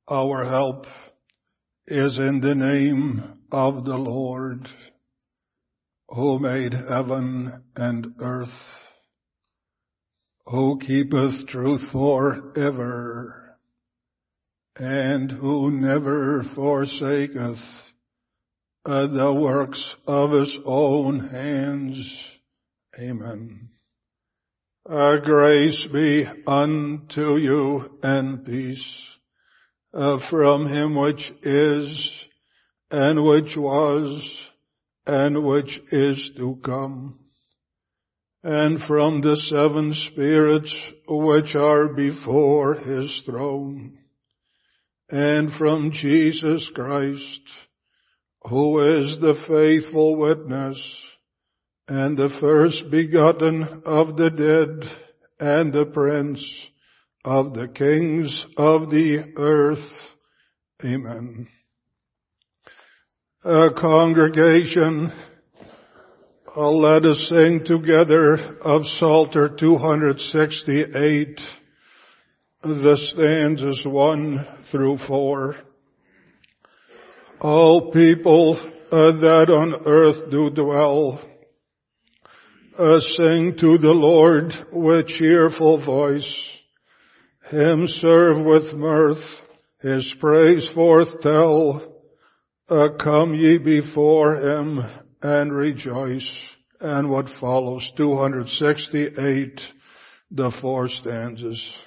Our help is in the name of the Lord, who made heaven and earth, who keepeth truth forever, and who never forsaketh the works of his own hands. Amen. Grace be unto you and peace from him which is, and which was, and which is to come, and from the seven spirits which are before his throne, and from Jesus Christ, who is the faithful witness, and the first begotten of the dead, and the prince of the kings of the earth. Amen. Congregation, let us sing together of Psalter 268, the stanzas 1 through 4. All people that on earth do dwell, sing to the Lord with cheerful voice. Him serve with mirth, his praise forth tell. Come ye before him and rejoice. And what follows, 268, the 4 stanzas.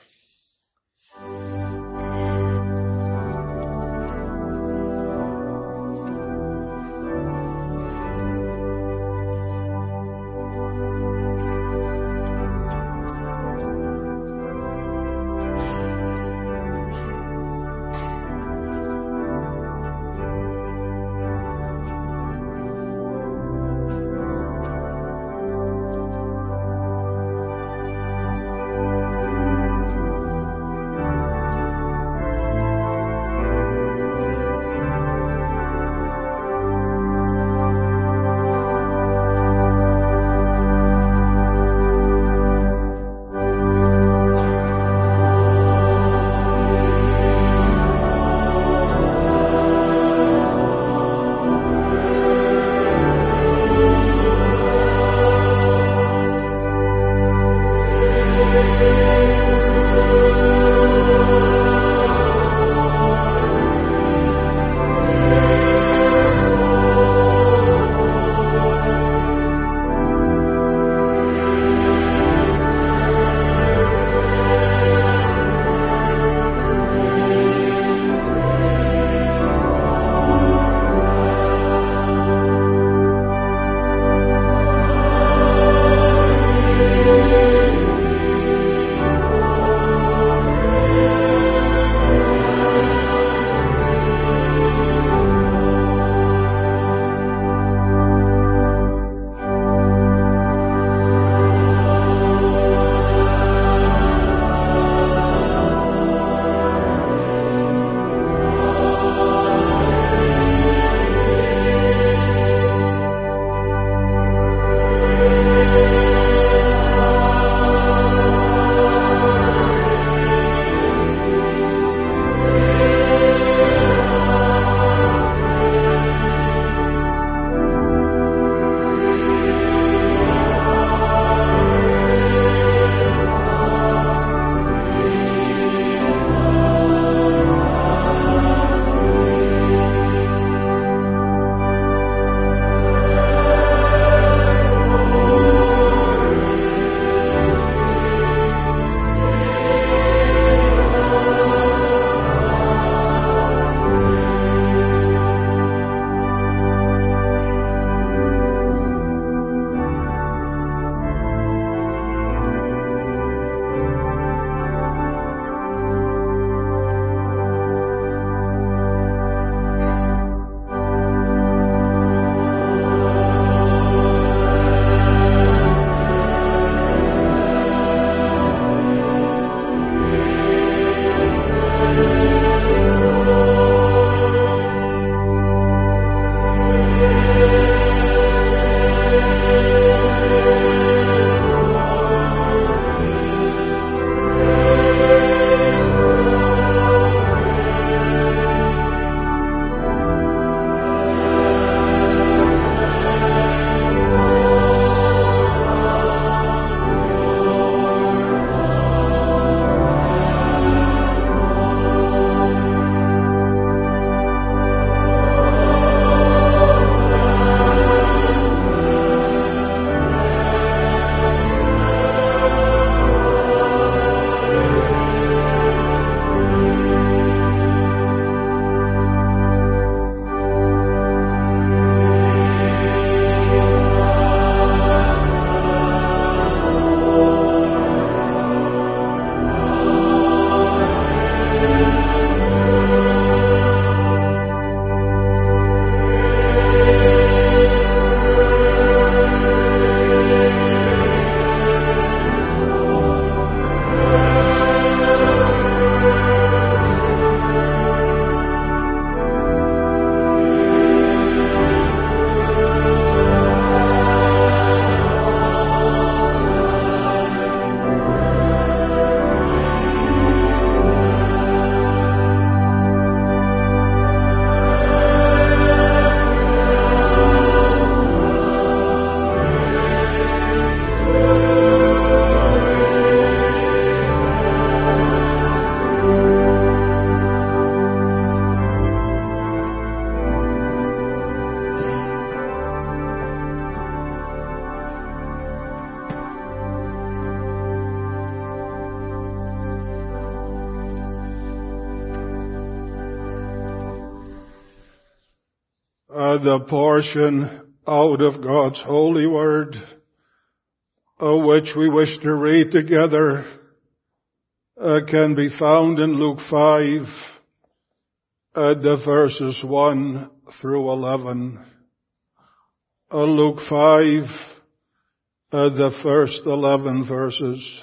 The portion out of God's holy word, which we wish to read together, can be found in Luke 5, the verses 1 through 11. Luke 5, the first 11 verses.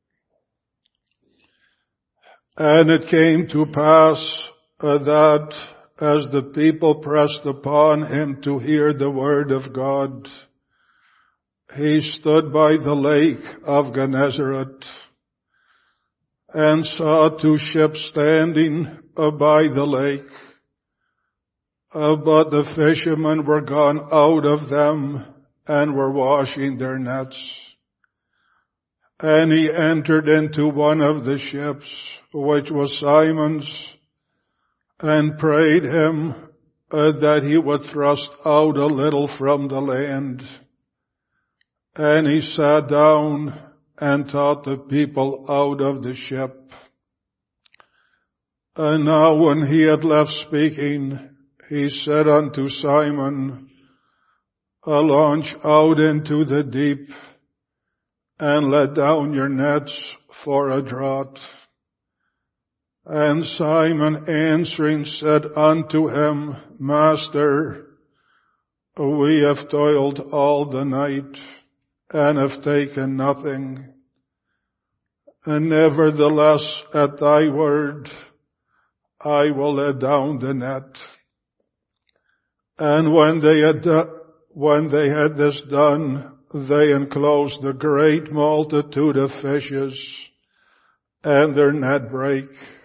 And it came to pass that as the people pressed upon him to hear the word of God, he stood by the lake of Gennesaret and saw two ships standing by the lake, but the fishermen were gone out of them and were washing their nets. And he entered into one of the ships, which was Simon's, and prayed him that he would thrust out a little from the land. And he sat down and taught the people out of the ship. And now when he had left speaking, he said unto Simon, launch out into the deep and let down your nets for a draught. And Simon answering said unto him, Master, we have toiled all the night and have taken nothing. And nevertheless at thy word I will let down the net. And when they had this done, they enclosed a great multitude of fishes, and their net brake.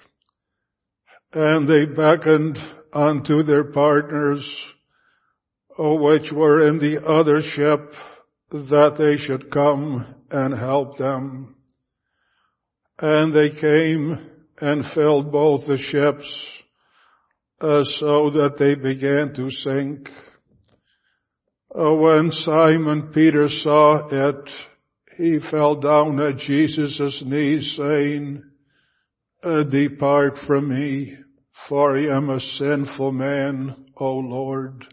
And they beckoned unto their partners, which were in the other ship, that they should come and help them. And they came and filled both the ships, so that they began to sink. When Simon Peter saw it, he fell down at Jesus' knees, saying, Depart from me, for I am a sinful man, O Lord.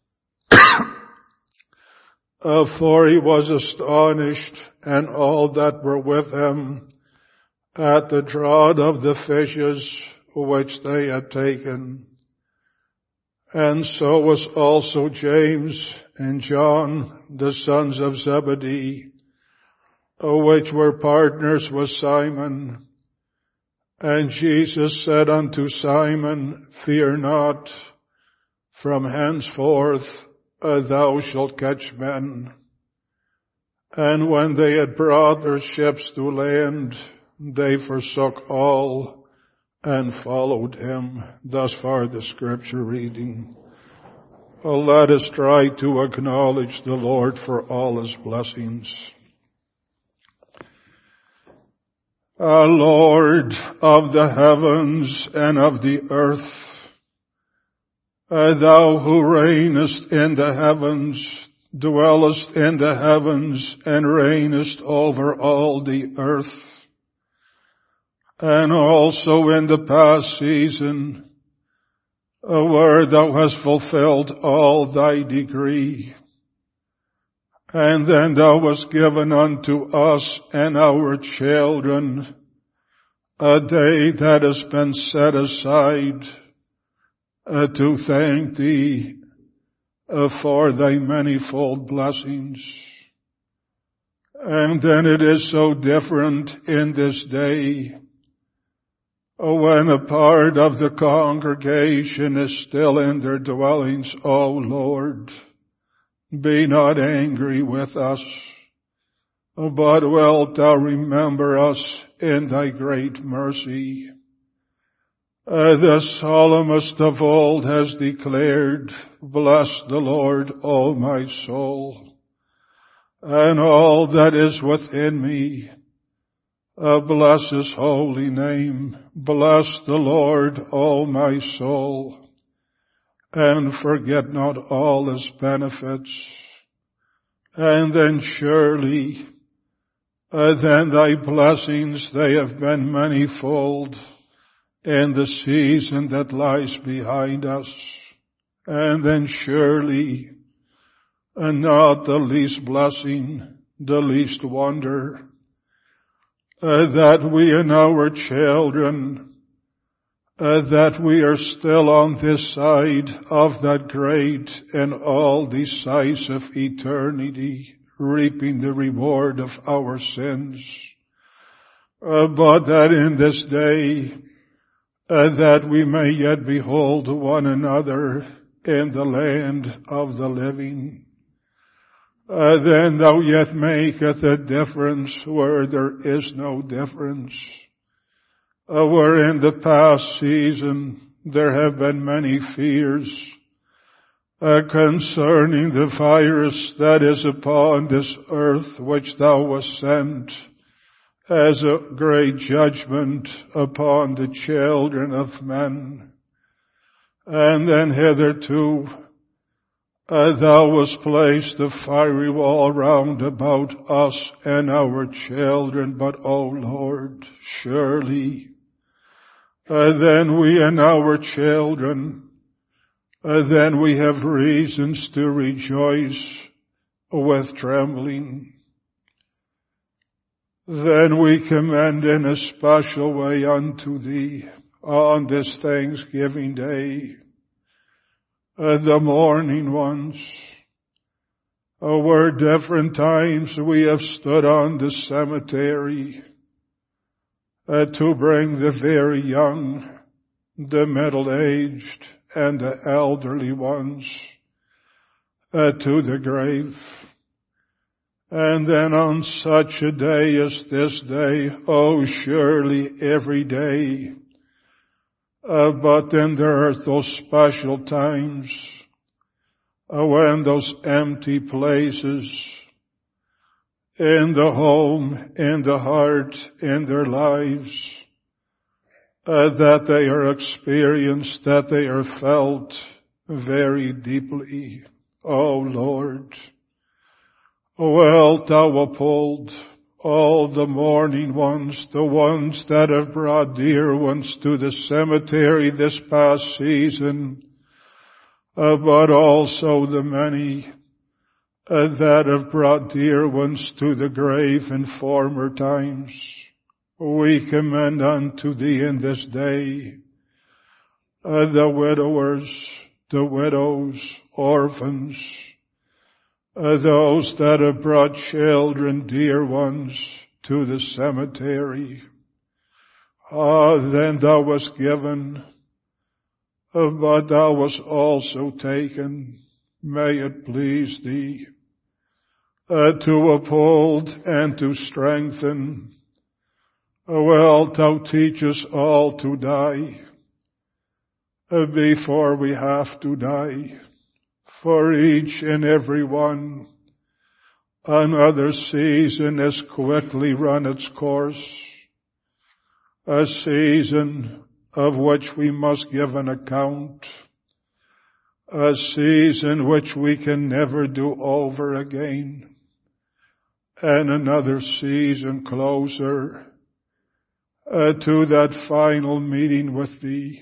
For he was astonished, and all that were with him, at the draught of the fishes which they had taken. And so was also James and John, the sons of Zebedee, which were partners with Simon. And Jesus said unto Simon, Fear not, from henceforth thou shalt catch men. And when they had brought their ships to land, they forsook all and followed him. Thus far the scripture reading. Let us try to acknowledge the Lord for all his blessings. Lord of the heavens and of the earth, thou who reignest in the heavens, dwellest in the heavens, and reignest over all the earth, and also in the past season, where thou hast fulfilled all thy decree. And then thou wast given unto us and our children a day that has been set aside to thank thee for thy manifold blessings. And then it is so different in this day, when a part of the congregation is still in their dwellings. O Lord, be not angry with us, but wilt thou remember us in thy great mercy. The psalmist of old has declared, Bless the Lord, O my soul, and all that is within me. Bless his holy name. Bless the Lord, O my soul, and forget not all his benefits. And then surely, then thy blessings, they have been manifold in the season that lies behind us. And then surely, and not the least blessing, the least wonder, that we and our children, that we are still on this side of that great and all decisive eternity, reaping the reward of our sins. But that in this day, that we may yet behold one another in the land of the living. Then thou yet maketh a difference where there is no difference. Where in the past season there have been many fears concerning the virus that is upon this earth, which thou hast sent as a great judgment upon the children of men. And then hitherto thou hast placed a fiery wall round about us and our children, but, O Lord, surely then we and our children, then we have reasons to rejoice with trembling. Then we commend in a special way unto Thee on this Thanksgiving Day, the mourning ones, where different times we have stood on the cemetery to bring the very young, the middle-aged, and the elderly ones to the grave. And then on such a day as this day, oh, surely every day, but then there are those special times when those empty places in the home, in the heart, in their lives, that they are experienced, that they are felt very deeply. Oh Lord, wilt thou uphold all the mourning ones, the ones that have brought dear ones to the cemetery this past season, but also the many that have brought dear ones to the grave in former times. We commend unto Thee in this day the widowers, the widows, orphans, those that have brought children, dear ones, to the cemetery. Then Thou wast given, but Thou wast also taken. May it please Thee to uphold and to strengthen. Wilt Thou teach us all to die before we have to die? For each and every one, another season has quickly run its course, a season of which we must give an account, a season which we can never do over again, and another season closer to that final meeting with Thee.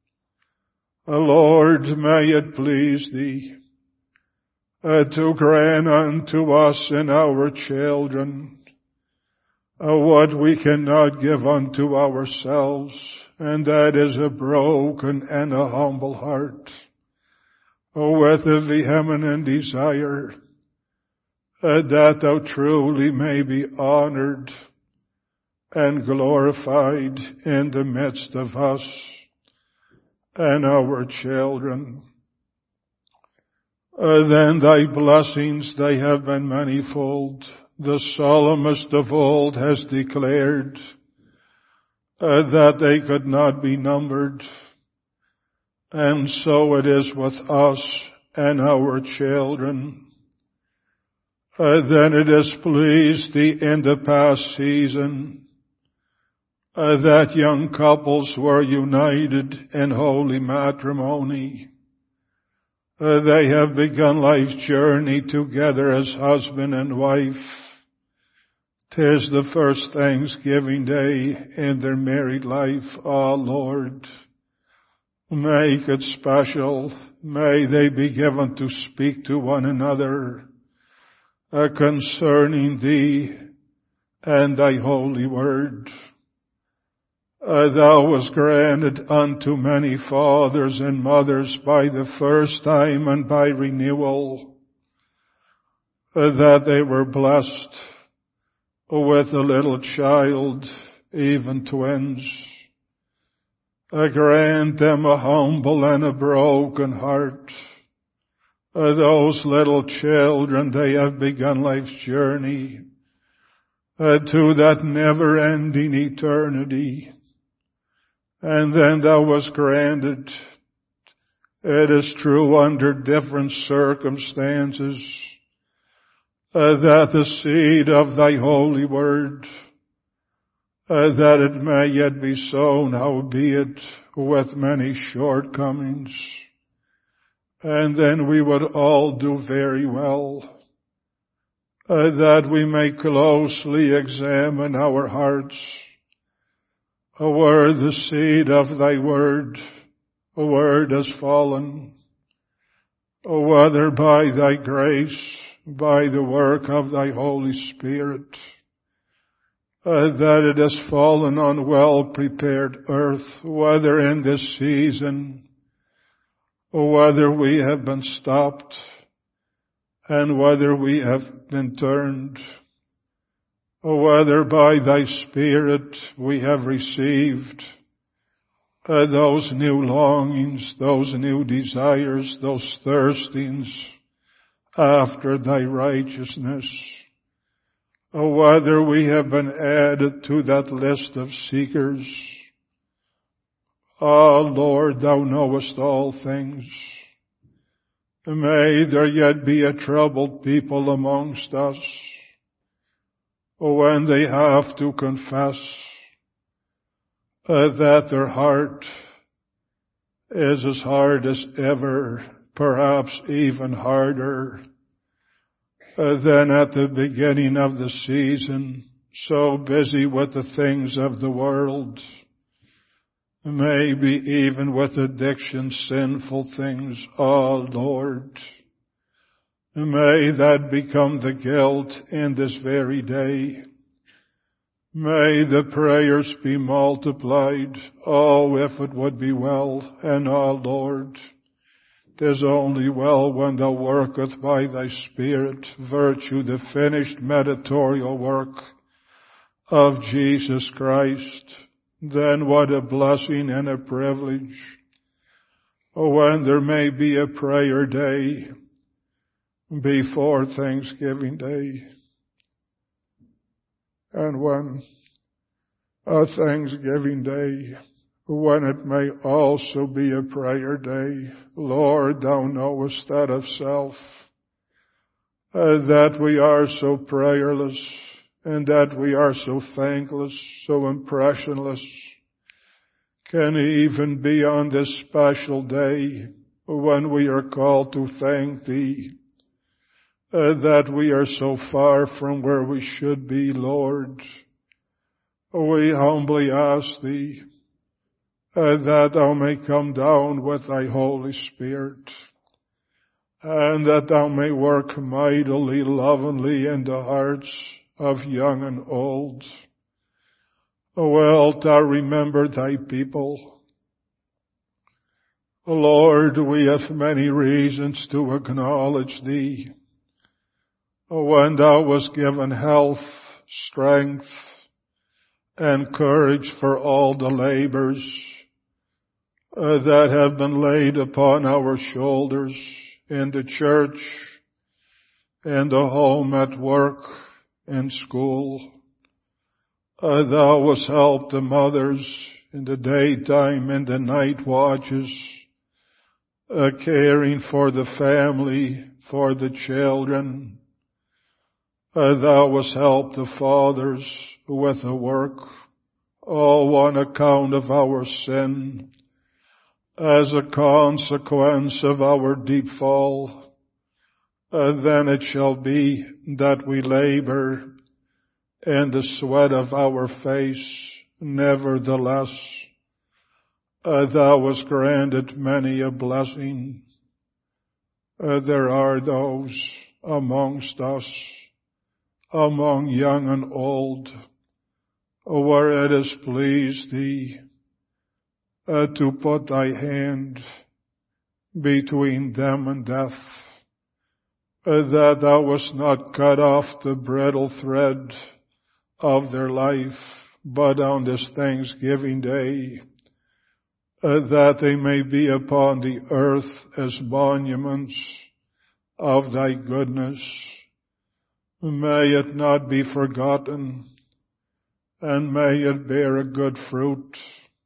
Lord, may it please Thee to grant unto us and our children what we cannot give unto ourselves, and that is a broken and a humble heart, with a vehement desire that Thou truly may be honored and glorified in the midst of us and our children. Then Thy blessings, they have been manifold. The psalmist of old has declared that they could not be numbered. And so it is with us and our children. Then it has pleased Thee in the past season that young couples were united in holy matrimony. They have begun life's journey together as husband and wife. 'Tis the first Thanksgiving Day in their married life. Ah, Lord, Make it special. May they be given to speak to one another concerning Thee and Thy holy word. Thou wast granted unto many fathers and mothers by the first time and by renewal, that they were blessed with a little child, even twins. Grant them a humble and a broken heart. Those little children, they have begun life's journey to that never-ending eternity. And then Thou wast granted, it is true under different circumstances, that the seed of Thy holy word, that it may yet be sown, howbeit with many shortcomings. And then we would all do very well, that we may closely examine our hearts, where the seed of Thy word has fallen, whether by Thy grace, by the work of Thy Holy Spirit, that it has fallen on well-prepared earth, whether in this season, whether we have been stopped, and whether we have been turned, whether by Thy Spirit we have received those new longings, those new desires, those thirstings after Thy righteousness, whether we have been added to that list of seekers. Lord, Thou knowest all things. May there yet be a troubled people amongst us when they have to confess that their heart is as hard as ever, perhaps even harder than at the beginning of the season, so busy with the things of the world, maybe even with addiction, sinful things. Lord, may that become the guilt in this very day. May the prayers be multiplied. If it would be well. And Lord, 'tis only well when Thou worketh by Thy Spirit virtue, the finished mediatorial work of Jesus Christ. Then what a blessing and a privilege when there may be a prayer day before Thanksgiving Day, and when a Thanksgiving Day, when it may also be a prayer day. Lord, Thou knowest that of self, that we are so prayerless, and that we are so thankless, so impressionless, can even be on this special day when we are called to thank Thee, that we are so far from where we should be, Lord. We humbly ask Thee that Thou may come down with Thy Holy Spirit, and that Thou may work mightily, lovingly in the hearts of young and old. Wilt Thou remember Thy people? Lord, we have many reasons to acknowledge Thee. When Thou wast given health, strength, and courage for all the labors that have been laid upon our shoulders in the church, in the home, at work, in school. Thou wast helped the mothers in the daytime, in the night watches, caring for the family, for the children. Thou wast helped the fathers with the work, all on account of our sin, as a consequence of our deep fall. Then it shall be that we labor in the sweat of our face, nevertheless, thou hast granted many a blessing. There are those amongst us, among young and old, where it has pleased thee to put thy hand between them and death, that thou hast not cut off the bridle thread of their life, but on this Thanksgiving Day, that they may be upon the earth as monuments of thy goodness. May it not be forgotten, and may it bear a good fruit.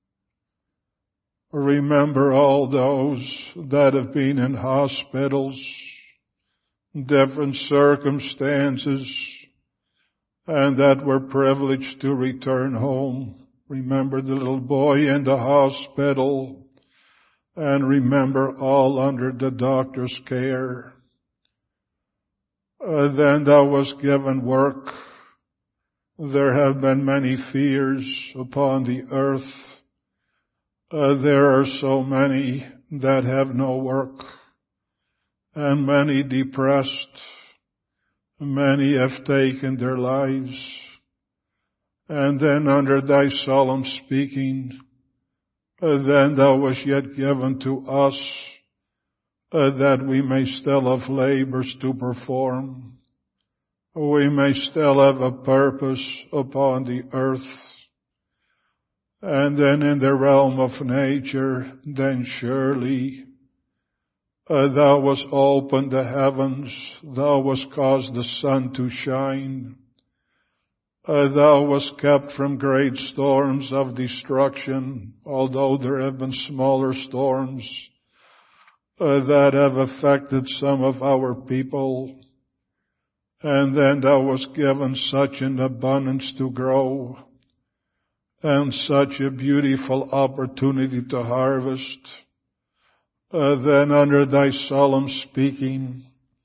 Remember all those that have been in hospitals, different circumstances, and that were privileged to return home. Remember the little boy in the hospital, and remember all under the doctor's care. Then thou wast given work. There have been many fears upon the earth. There are so many that have no work, and many depressed. Many have taken their lives. And then under thy solemn speaking, then thou wast yet given to us, that we may still have labors to perform. We may still have a purpose upon the earth. And then in the realm of nature, then surely thou wast opened the heavens, thou wast caused the sun to shine, thou wast kept from great storms of destruction, although there have been smaller storms that have affected some of our people. And then thou wast given such an abundance to grow, and such a beautiful opportunity to harvest. Then under thy solemn speaking,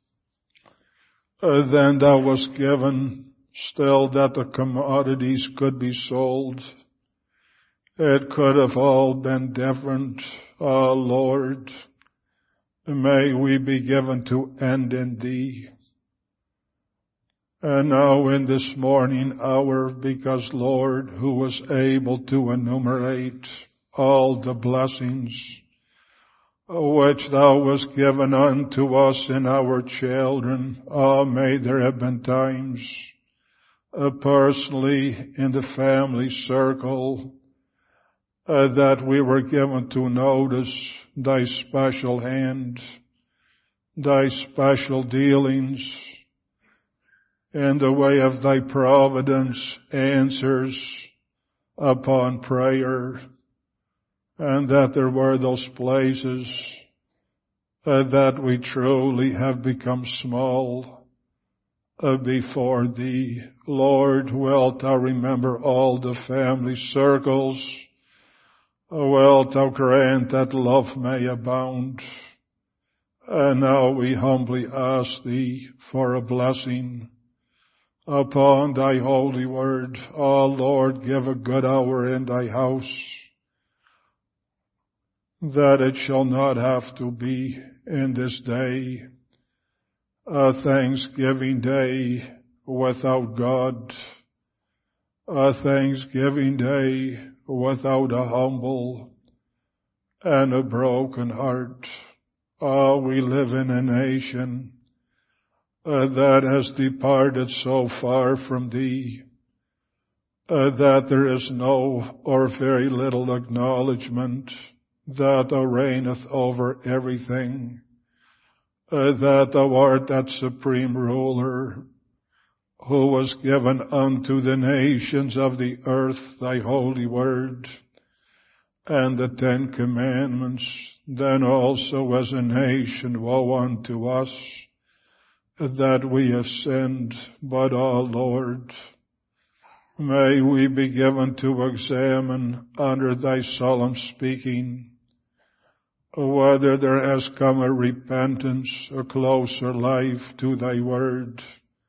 then thou wast given still that the commodities could be sold. It could have all been different. Lord, may we be given to end in thee. And now in this morning hour, because Lord, who was able to enumerate all the blessings which thou wast given unto us in our children, may there have been times personally in the family circle that we were given to notice thy special hand, thy special dealings, in the way of thy providence, answers upon prayer, and that there were those places that we truly have become small before thee. Lord, wilt thou remember all the family circles? Wilt thou grant that love may abound? And now we humbly ask thee for a blessing upon thy holy word. Lord, give a good hour in thy house, that it shall not have to be in this day a Thanksgiving day without God, a Thanksgiving day without a humble and a broken heart. We live in a nation that has departed so far from thee, that there is no or very little acknowledgement that thou reigneth over everything, that thou art that supreme ruler who was given unto the nations of the earth thy holy word and the 10 Commandments. Then also as a nation woe unto us that we have sinned, but Lord, may we be given to examine under thy solemn speaking whether there has come a repentance, a closer life to thy word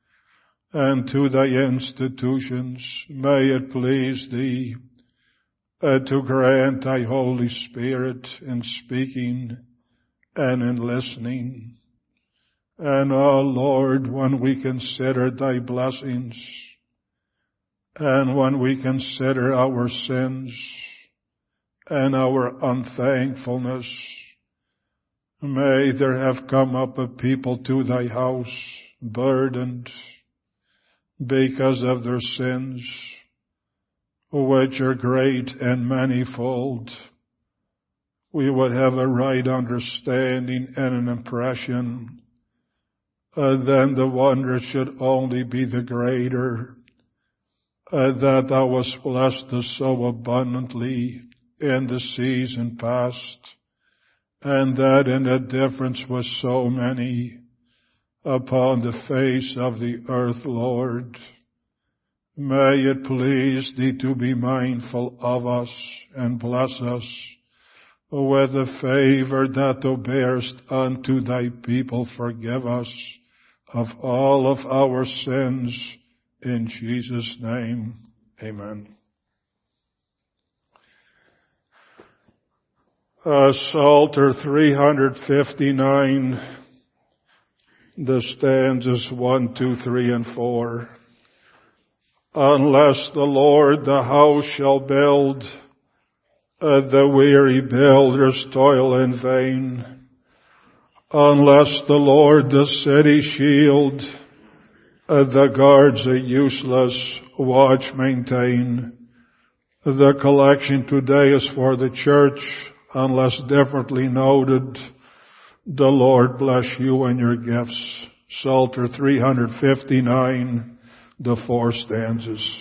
and to thy institutions. May it please thee to grant thy Holy Spirit in speaking and in listening. And, oh Lord, when we consider thy blessings, and when we consider our sins and our unthankfulness, may there have come up a people to thy house burdened because of their sins, which are great and manifold. We would have a right understanding and an impression, then the wonder should only be the greater, that thou wast blessed us so abundantly in the season past, and that in the difference was so many upon the face of the earth, Lord. May it please thee to be mindful of us and bless us with the favor that thou bearest unto thy people. Forgive us of all of our sins. In Jesus' name, amen. Psalter 359, the stanzas 1, 2, 3, and 4. Unless the Lord the house shall build, the weary builders toil in vain. Unless the Lord the city shield, the guards a useless watch maintain. The collection today is for the church, unless differently noted. The Lord bless you and your gifts. Psalter 359, the 4 stanzas.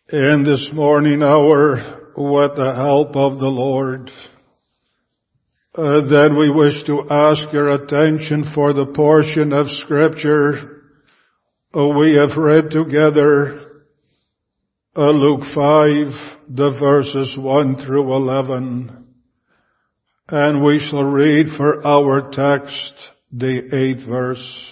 In this morning hour, with the help of the Lord, then we wish to ask your attention for the portion of Scripture we have read together, Luke 5, the verses 1 through 11. And we shall read for our text the 8th verse.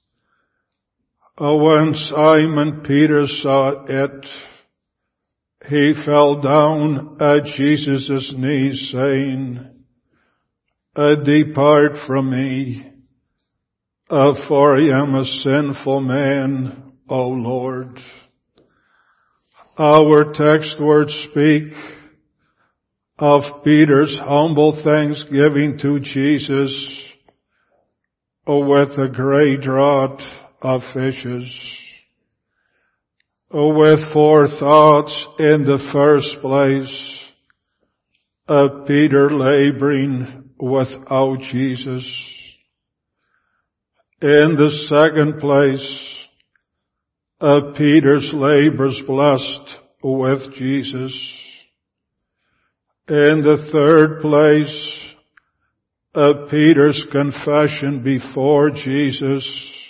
When Simon Peter saw it, he fell down at Jesus' knees, saying, Depart from me, for I am a sinful man, O Lord. Our text words speak of Peter's humble thanksgiving to Jesus with a great draught of fishes. With forethoughts in the first place, Peter laboring without Jesus. In the second place, Peter's labors blessed with Jesus. In the third place, Peter's confession before Jesus.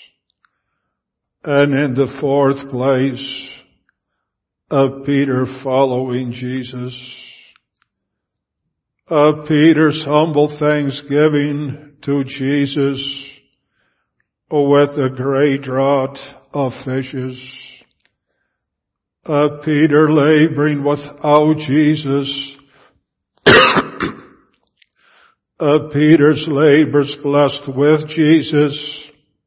And in the fourth place, Peter following Jesus. Peter's humble thanksgiving to Jesus with a great draught of fishes. Peter laboring without Jesus. Peter's labors blessed with Jesus.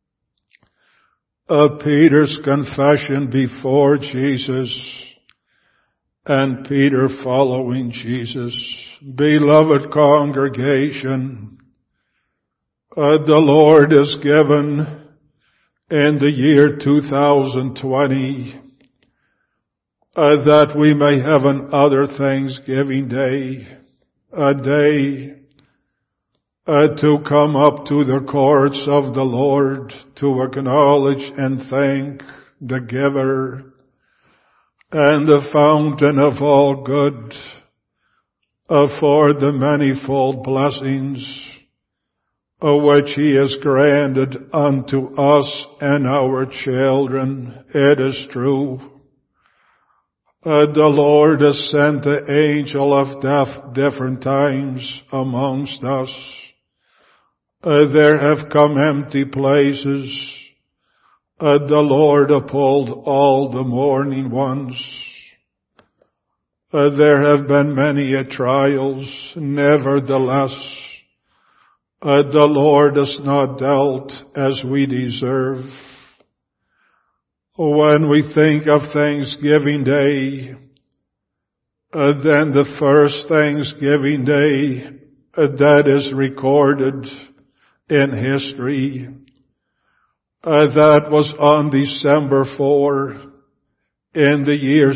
Peter's confession before Jesus. And Peter following Jesus. Beloved congregation, the Lord is given in the year 2020 that we may have another Thanksgiving Day, a day to come up to the courts of the Lord to acknowledge and thank the giver and the fountain of all good for the manifold blessings which he has granted unto us and our children. It is true. The Lord has sent the angel of death different times amongst us. There have come empty places. The Lord uphold all the mourning ones. There have been many trials. Nevertheless, the Lord has not dealt as we deserve. When we think of Thanksgiving Day, then the first Thanksgiving Day that is recorded in history, that was on December 4 in the year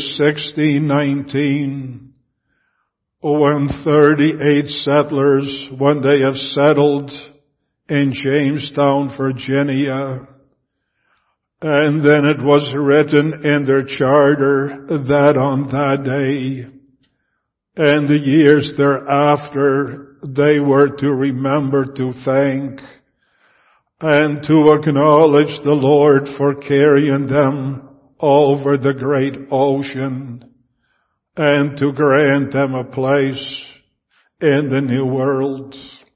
1619, when 38 settlers, when they have settled in Jamestown, Virginia, and then it was written in their charter that on that day and the years thereafter they were to remember to thank and to acknowledge the Lord for carrying them over the great ocean and to grant them a place in the new world.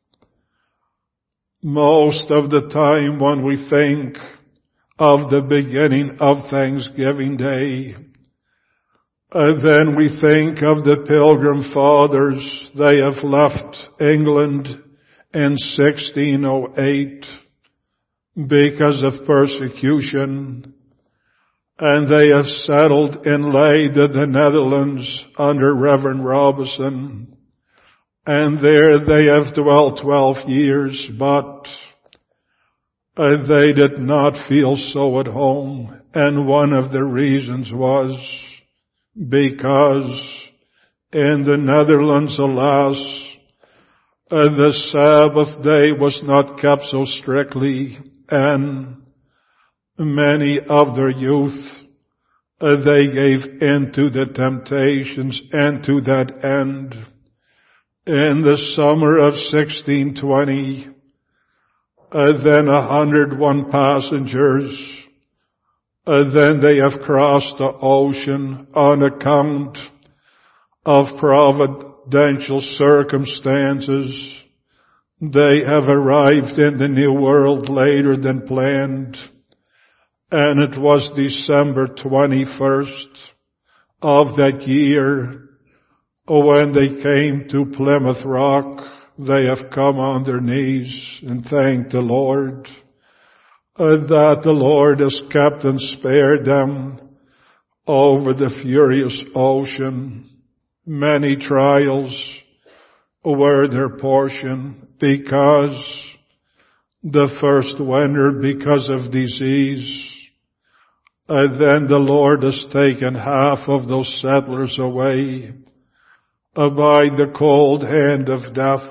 Most of the time when we think of the beginning of Thanksgiving Day, then we think of the Pilgrim Fathers. They have left England in 1608 because of persecution, and they have settled in Leyden, the Netherlands, under Reverend Robinson, and there they have dwelt 12 years, but they did not feel so at home, and one of the reasons was because in the Netherlands, alas, the Sabbath day was not kept so strictly, and many of their youth, they gave in to the temptations, and to that end, in the summer of 1620, then 101 passengers, then they have crossed the ocean on account of providential circumstances. They have arrived in the New World later than planned, and it was December 21st of that year when they came to Plymouth Rock. They have come on their knees and thanked the Lord that the Lord has kept and spared them over the furious ocean. Many trials were their portion because the first winter, because of disease, then the Lord has taken half of those settlers away by the cold hand of death.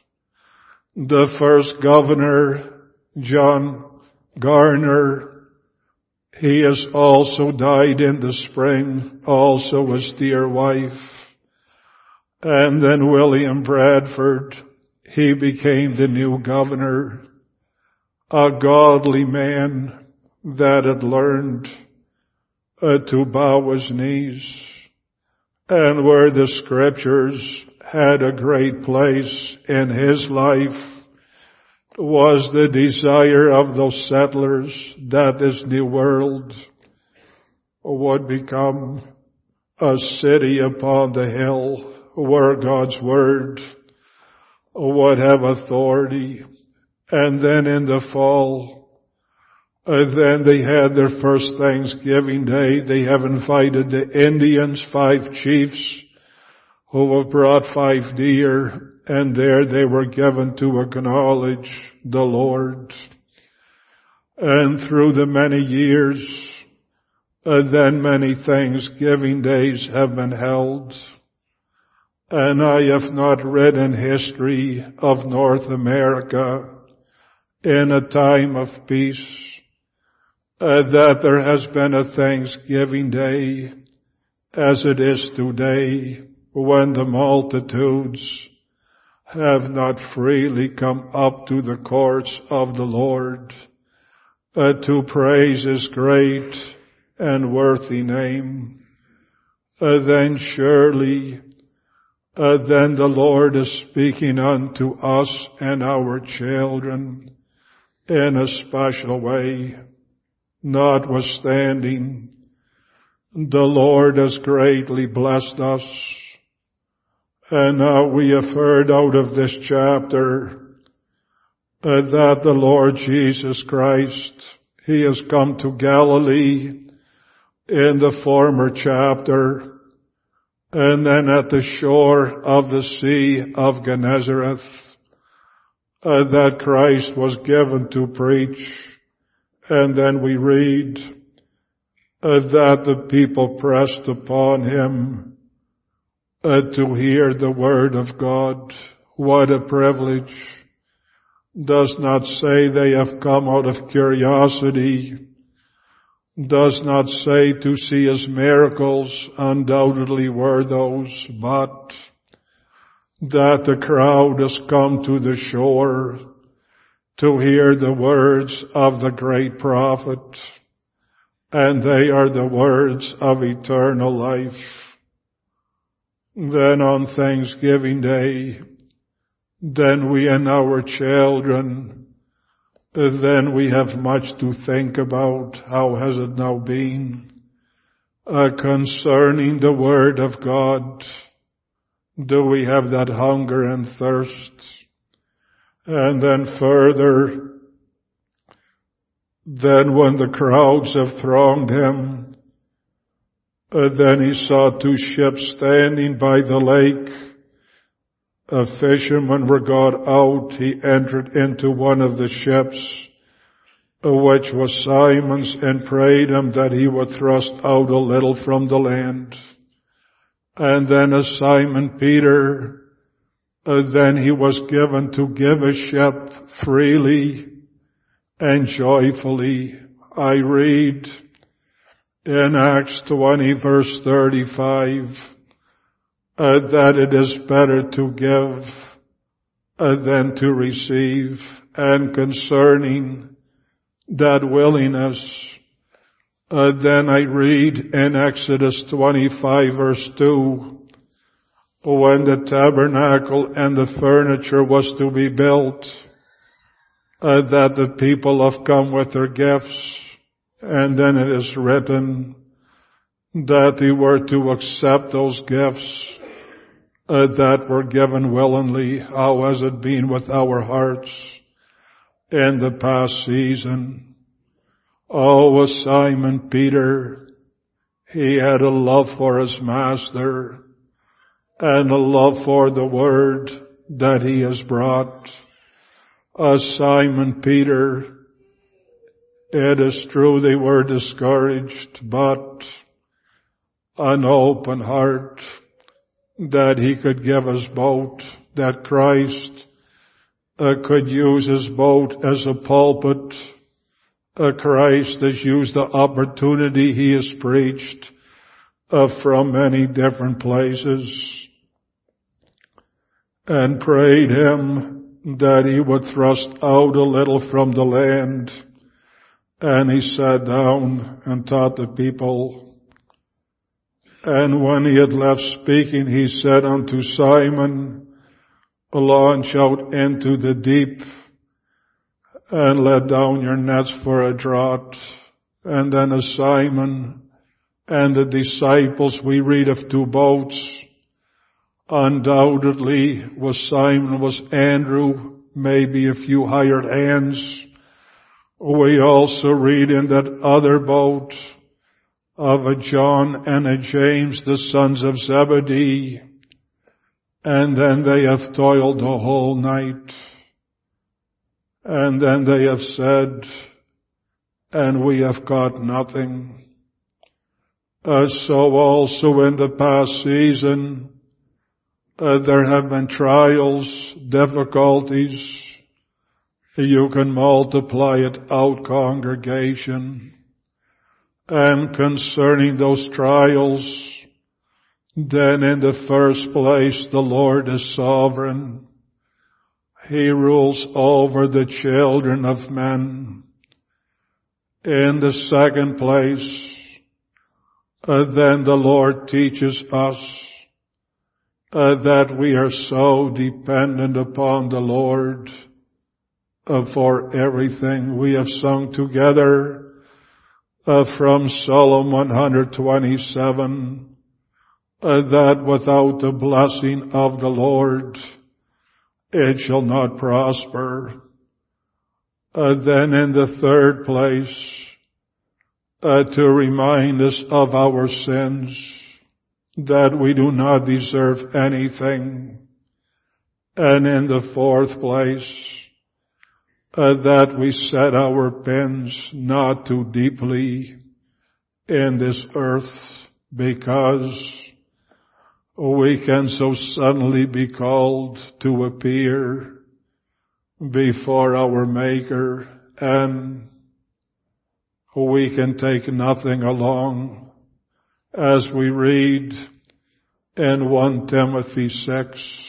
The first governor, John Garner, he has also died in the spring, also his dear wife. And then William Bradford, he became the new governor, a godly man that had learned to bow his knees, and where the scriptures had a great place in his life was the desire of those settlers that this new world would become a city upon the hill where God's word would have authority. And then in the fall, then they had their first Thanksgiving Day. They have invited the Indians, 5 chiefs, who have brought 5 deer, and there they were given to acknowledge the Lord. And through the many years, then many Thanksgiving Days have been held. And I have not read in history of North America in a time of peace that there has been a Thanksgiving Day as it is today, when the multitudes have not freely come up to the courts of the Lord to praise His great and worthy name. Then surely then the Lord is speaking unto us and our children in a special way. Notwithstanding, the Lord has greatly blessed us. And now we have heard out of this chapter that the Lord Jesus Christ, He has come to Galilee in the former chapter, and then at the shore of the Sea of Gennesareth, that Christ was given to preach. And then we read that the people pressed upon Him to hear the word of God. What a privilege. Does not say they have come out of curiosity. Does not say to see His miracles. Undoubtedly were those, but that the crowd has come to the shore to hear the words of the great prophet, and they are the words of eternal life. Then on Thanksgiving Day, then we and our children, then we have much to think about. How has it now been concerning the Word of God? Do we have that hunger and thirst? And then further, then when the crowds have thronged Him, then He saw 2 ships standing by the lake. A fisherman were got out. He entered into one of the ships, which was Simon's, and prayed him that he would thrust out a little from the land. And then as Simon Peter, then he was given to give a ship freely and joyfully. I read in Acts 20 verse 35, that it is better to give than to receive, and concerning that willingness, then I read in Exodus 25 verse 2, when the tabernacle and the furniture was to be built, that the people have come with their gifts, and then it is written that they were to accept those gifts that were given willingly. How has it been with our hearts in the past season? Oh, Simon Peter, he had a love for his master and a love for the word that he has brought. Simon Peter, it is true they were discouraged, but an open heart that he could give his boat, that Christ could use his boat as a pulpit. Christ has used the opportunity he has preached from many different places, and prayed him that he would thrust out a little from the land. And he sat down and taught the people. And when he had left speaking, he said unto Simon, launch out into the deep and let down your nets for a draught. And then as Simon and the disciples, we read of two boats. Undoubtedly was Simon, was Andrew, maybe a few hired hands. We also read in that other boat of a John and a James, the sons of Zebedee, and then they have toiled the whole night. And then they have said, and we have caught nothing. So also in the past season, there have been trials, difficulties. You can multiply it out, congregation. And concerning those trials, then in the first place, the Lord is sovereign. He rules over the children of men. In the second place, then the Lord teaches us that we are so dependent upon the Lord for everything. We have sung together from Psalm 127 that without the blessing of the Lord it shall not prosper. Then in the third place, to remind us of our sins, that we do not deserve anything. And in the fourth place, that we set our pins not too deeply in this earth, because we can so suddenly be called to appear before our Maker, and we can take nothing along. As we read in 1 Timothy 6,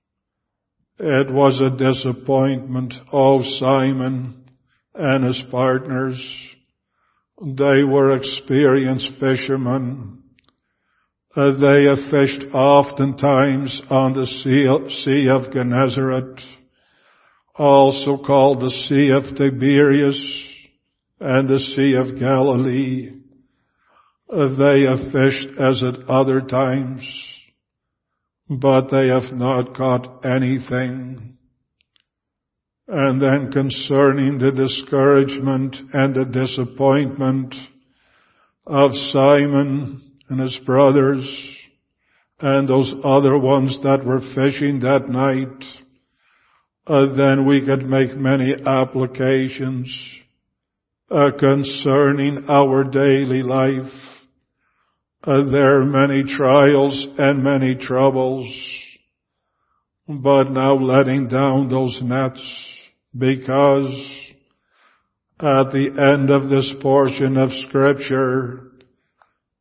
it was a disappointment. Oh, Simon and his partners, they were experienced fishermen. They have fished oftentimes on the Sea of Gennesaret, also called the Sea of Tiberias and the Sea of Galilee. They have fished as at other times, but they have not caught anything. And then concerning the discouragement and the disappointment of Simon and his brothers and those other ones that were fishing that night, then we could make many applications concerning our daily life. There are many trials and many troubles, but now letting down those nets, because at the end of this portion of Scripture,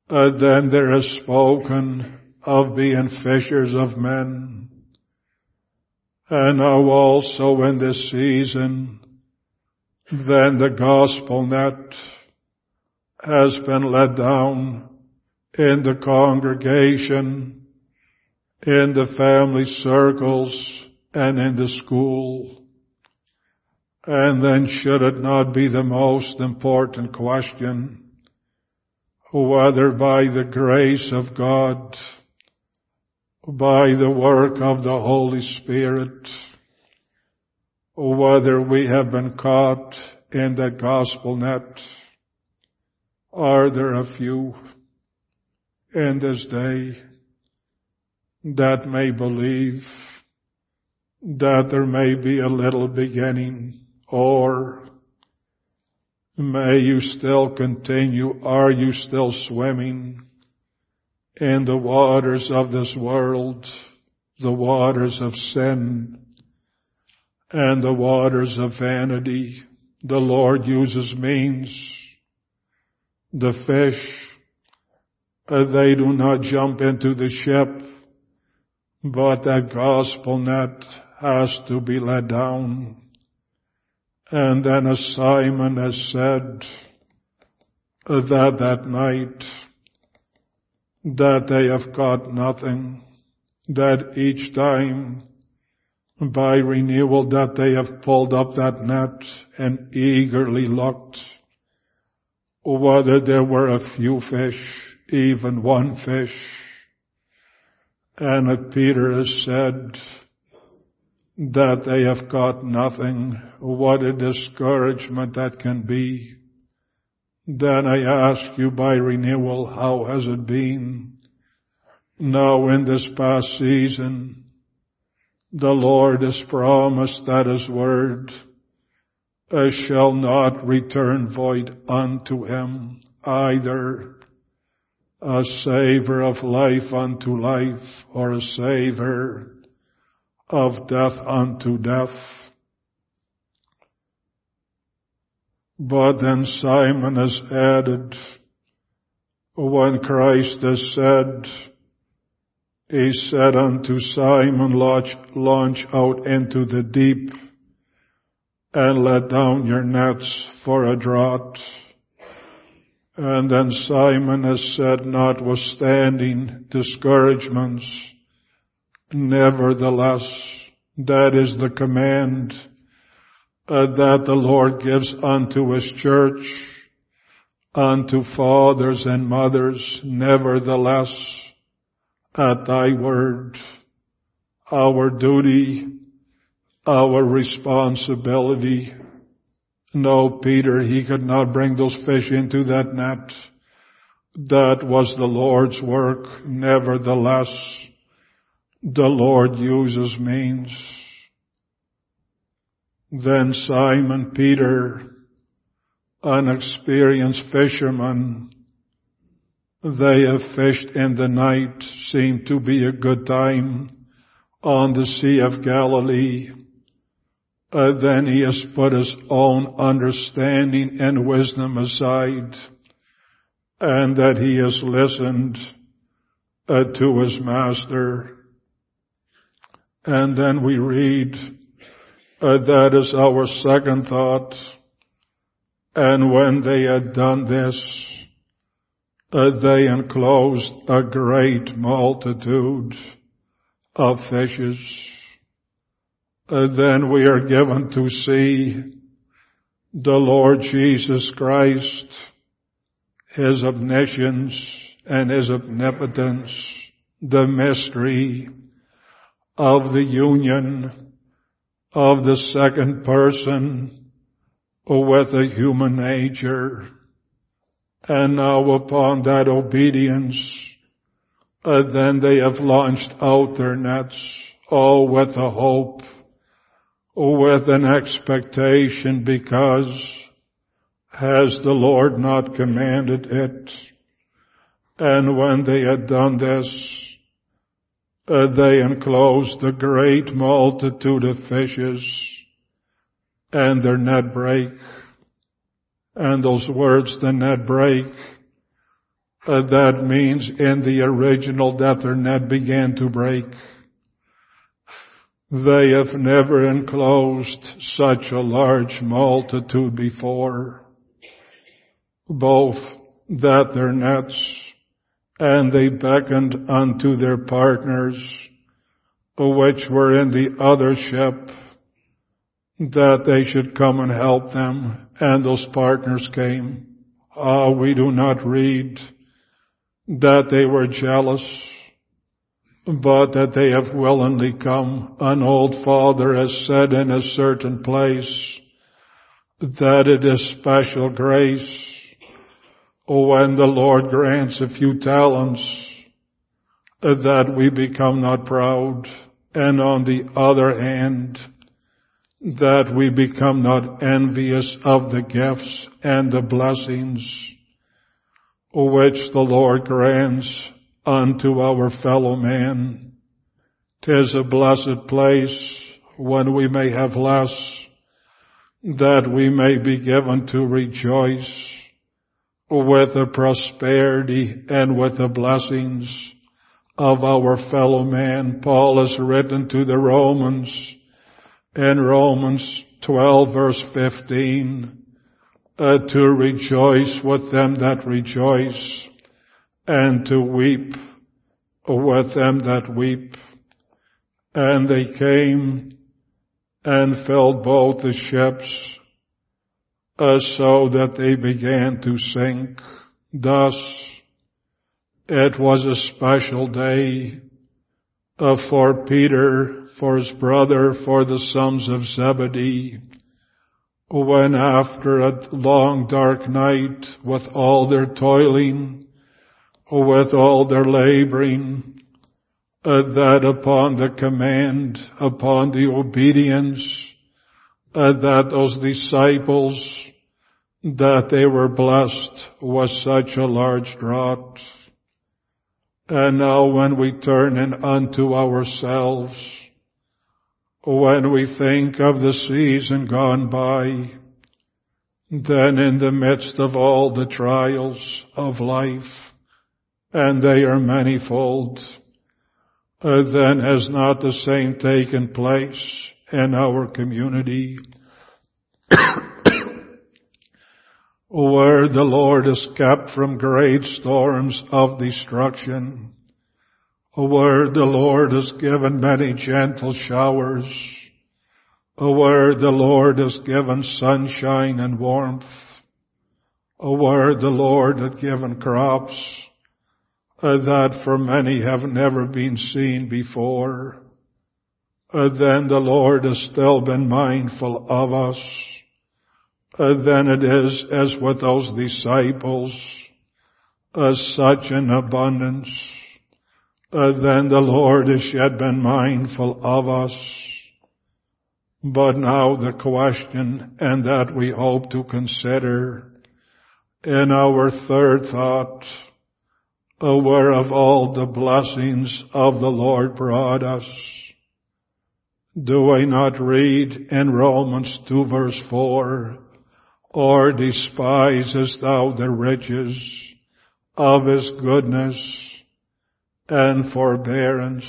Then there is spoken of being fishers of men. And now also in this season, then the gospel net has been let down in the congregation, in the family circles, and in the school. And then should it not be the most important question, whether by the grace of God, by the work of the Holy Spirit, whether we have been caught in the gospel net? Are there a few in this day that may believe that there may be a little beginning, or may you still continue? Are you still swimming in the waters of this world, the waters of sin and the waters of vanity? The Lord uses means. The fish, they do not jump into the ship, but that gospel net has to be let down. And then as Simon has said, that night, that they have caught nothing, that each time by renewal that they have pulled up that net and eagerly looked, whether there were a few fish, even one fish. And Peter has said that they have caught nothing. What a discouragement that can be. Then I ask you by renewal, how has it been? Now in this past season, the Lord has promised that His word shall not return void unto Him, either a savor of life unto life, or a savor of death unto death. But then Simon has added, when Christ has said, He said unto Simon, launch out into the deep and let down your nets for a draught. And then Simon has said, notwithstanding discouragements, nevertheless, that is the command that the Lord gives unto His church, unto fathers and mothers, nevertheless, at Thy word, our duty, our responsibility. No, Peter, he could not bring those fish into that net. That was the Lord's work. Nevertheless, the Lord uses means. Then Simon Peter, an experienced fisherman, they have fished in the night, seemed to be a good time on the Sea of Galilee. Then he has put his own understanding and wisdom aside, and that he has listened to his master. And then we read, that is our second thought. And when they had done this, they enclosed a great multitude of fishes. Then we are given to see the Lord Jesus Christ, His omniscience and His omnipotence, the mystery of the union of the second person with a human nature. And now upon that obedience, then they have launched out their nets, with a hope, with an expectation, because has the Lord not commanded it? And when they had done this, they enclosed a great multitude of fishes, and their net brake. And those words, the net brake, That means in the original that their net began to break. They have never enclosed such a large multitude before, both that their nets, and they beckoned unto their partners, which were in the other ship, that they should come and help them, and those partners came. We do not read that they were jealous, but that they have willingly come. An old father has said in a certain place that it is special grace when the Lord grants a few talents that we become not proud, and on the other hand, that we become not envious of the gifts and the blessings which the Lord grants unto our fellow man. 'Tis a blessed place when we may have less, that we may be given to rejoice with the prosperity and with the blessings of our fellow man. Paul has written to the Romans in Romans 12 verse 15, to rejoice with them that rejoice, and to weep with them that weep. And they came and filled both the ships, so that they began to sink. Thus, it was a special day for Peter, for his brother, for the sons of Zebedee, when after a long dark night, with all their toiling, with all their laboring, that upon the command, upon the obedience, that those disciples, that they were blessed was such a large draught. And now when we turn in unto ourselves, when we think of the season gone by, then in the midst of all the trials of life, and they are manifold, then has not the same taken place in our community, where the Lord is kept from great storms of destruction, where the Lord has given many gentle showers, where the Lord has given sunshine and warmth, where the Lord has given crops that for many have never been seen before, then the Lord has still been mindful of us. Then it is as with those disciples, such an abundance. Then the Lord has yet been mindful of us. But now the question, and that we hope to consider in our third thought, where of all the blessings of the Lord brought us, do I not read in Romans 2 verse 4, or despisest thou the riches of his goodness and forbearance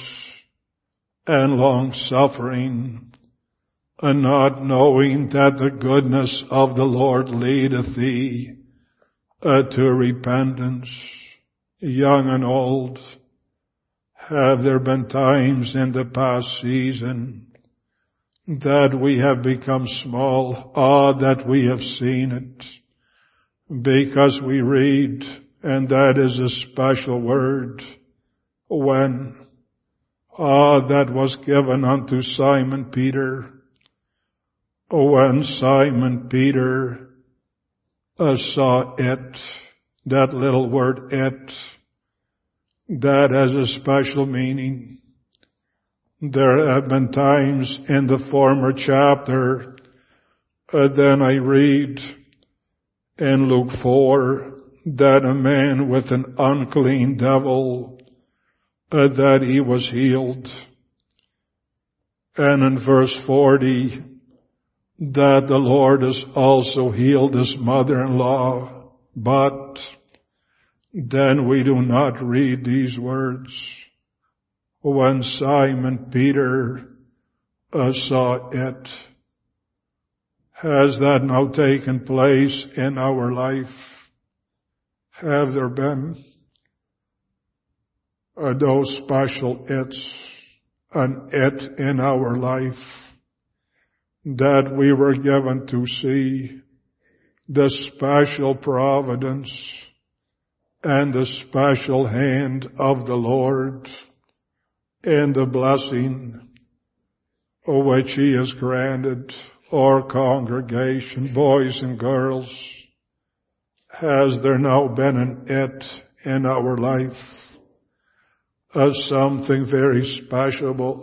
and long-suffering, and not knowing that the goodness of the Lord leadeth thee to repentance? Young and old, have there been times in the past season that we have become small, that we have seen it, because we read, and that is a special word, when, that was given unto Simon Peter, when Simon Peter saw it, that little word it, that has a special meaning. There have been times in the former chapter, then I read in Luke 4, that a man with an unclean devil, that he was healed. And in verse 40, that the Lord has also healed his mother-in-law, but then we do not read these words. When Simon Peter saw it, has that now taken place in our life? Have there been those special it's, an it in our life that we were given to see the special providence and the special hand of the Lord in the blessing which He has granted our congregation, boys and girls? Has there now been an it in our life? Something very special,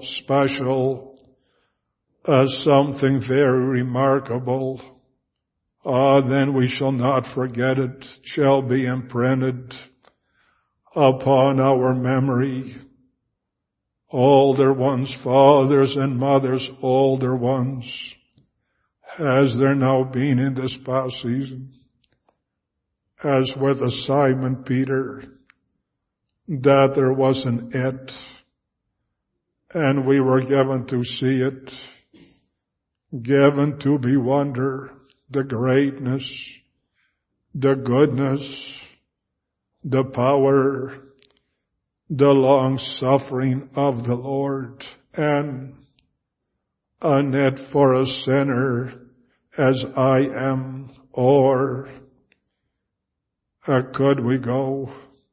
something very remarkable. Then we shall not forget it, shall be imprinted upon our memory. Older ones, fathers and mothers, older ones, has there now been in this past season, as with a Simon Peter, that there was an it, and we were given to see it, given to be wonder, the greatness, the goodness, the power, the long-suffering of the Lord, and a net for a sinner as I am, or could we go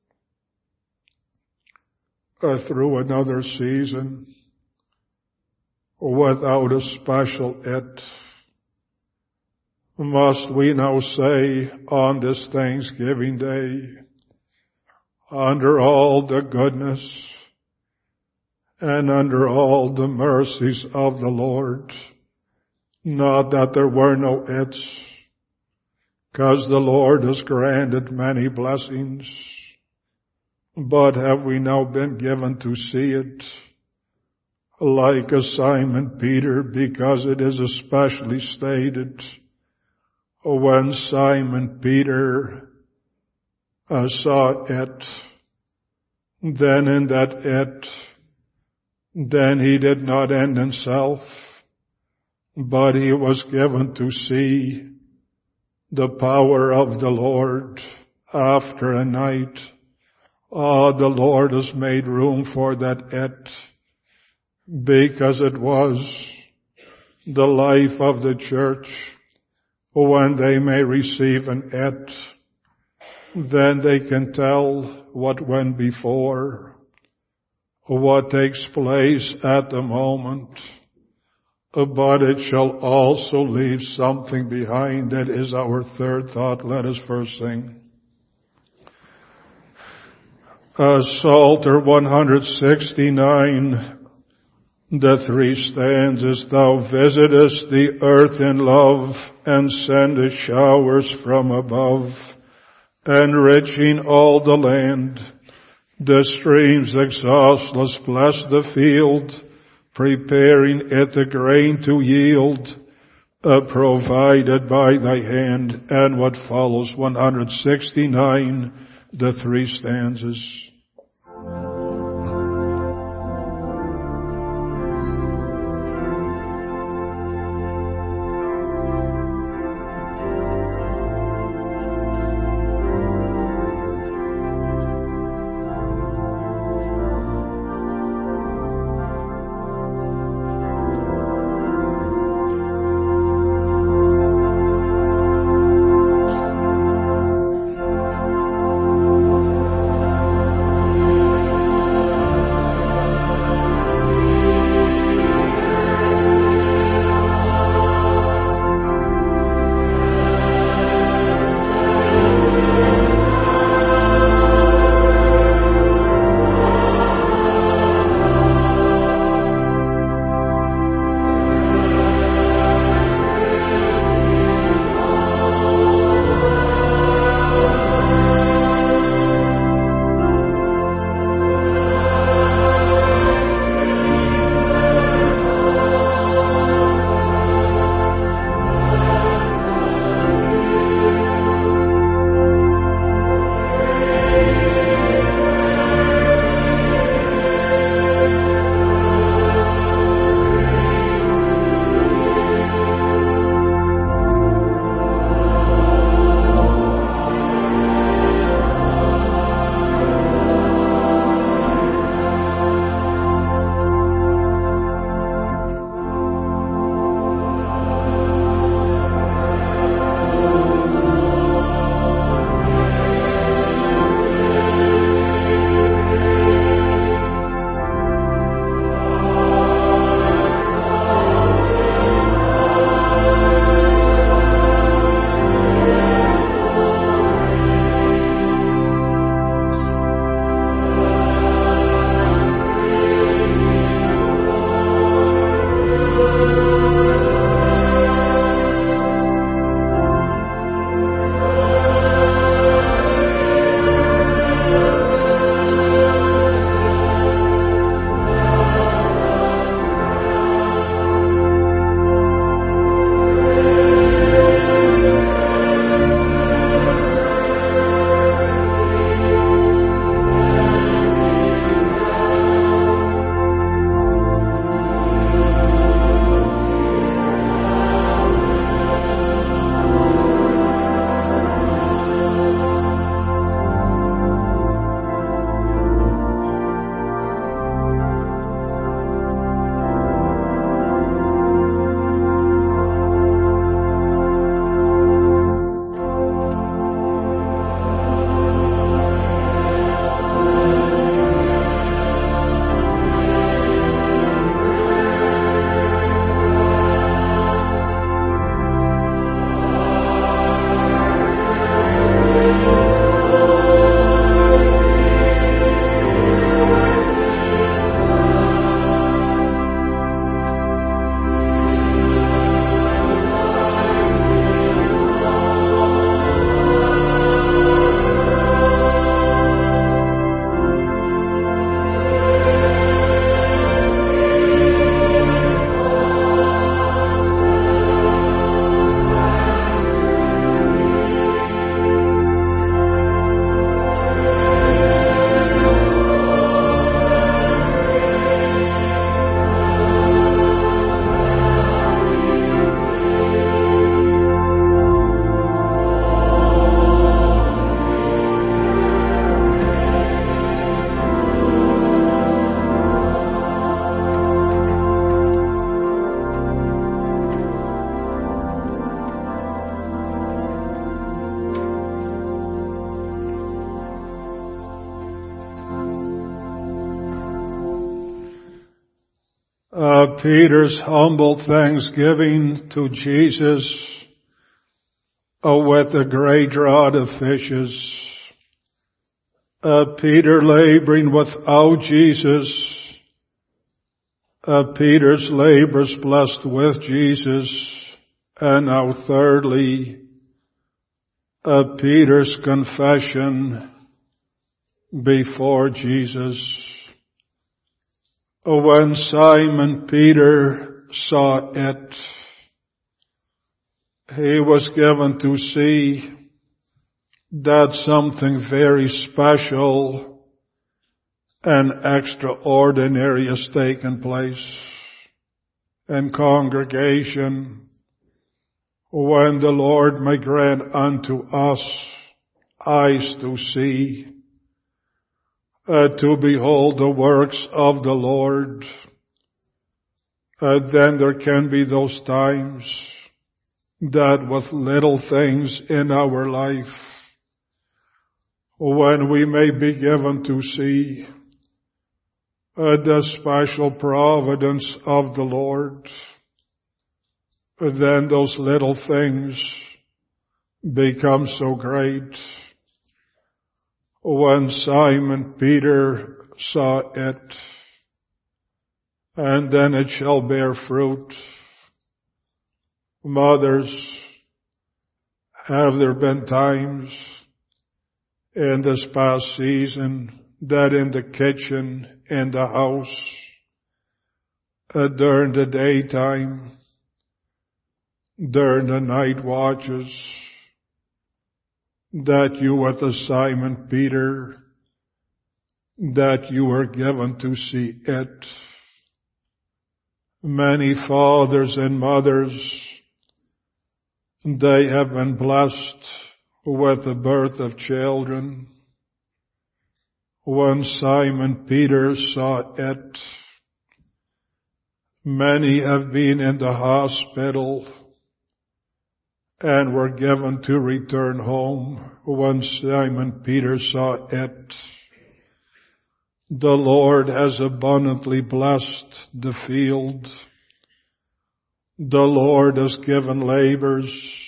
through another season without a special it? Must we now say on this Thanksgiving Day, under all the goodness and under all the mercies of the Lord, not that there were no it's, because the Lord has granted many blessings, but have we now been given to see it like a Simon Peter, because it is especially stated, when Simon Peter saw it, then in that it, then he did not end himself, but he was given to see the power of the Lord after a night. The Lord has made room for that it, because it was the life of the church. When they may receive an it, then they can tell what went before, what takes place at the moment, but it shall also leave something behind. That is our third thought. Let us first sing. Psalter 169, the three stanzas. Thou visitest the earth in love, and sendest showers from above, enriching all the land. The streams exhaustless bless the field, preparing it the grain to yield, provided by thy hand. And what follows, 169, the three stanzas. Peter's humble thanksgiving to Jesus with a great rod of fishes. Peter laboring without Jesus. Peter's labors blessed with Jesus. And now thirdly, Peter's confession before Jesus. When Simon Peter saw it, he was given to see that something very special and extraordinary has taken place. And congregation, when the Lord may grant unto us eyes to see, to behold the works of the Lord, then there can be those times that with little things in our life, when we may be given to see the special providence of the Lord, then those little things become so great. When Simon Peter saw it, and then it shall bear fruit. Mothers, have there been times in this past season that in the kitchen, in the house, during the daytime, during the night watches, that you with the Simon Peter, that you were given to see it? Many fathers and mothers, they have been blessed with the birth of children. When Simon Peter saw it, many have been in the hospital and were given to return home. When Simon Peter saw it, the Lord has abundantly blessed the field. The Lord has given labors.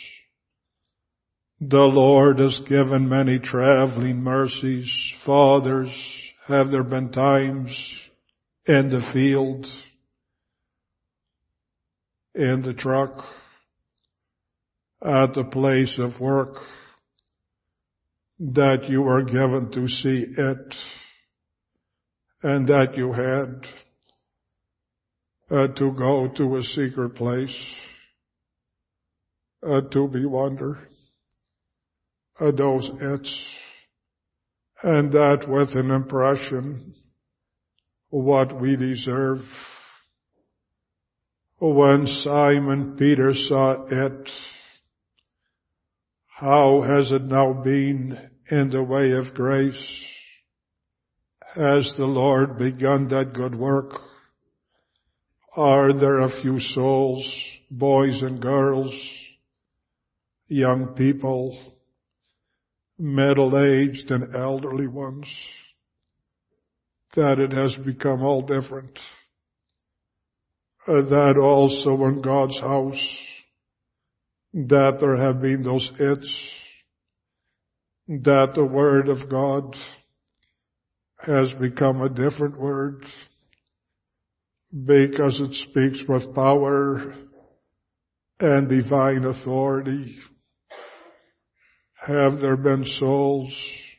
The Lord has given many traveling mercies. Fathers, have there been times in the field, in the truck, at the place of work, that you were given to see it, and that you had to go to a secret place to be wonder those it's, and that with an impression what we deserve. When Simon Peter saw it, how has it now been in the way of grace? Has the Lord begun that good work? Are there a few souls, boys and girls, young people, middle-aged and elderly ones, that it has become all different? That also in God's house, that there have been those it's, that the Word of God has become a different word, because it speaks with power and divine authority. Have there been souls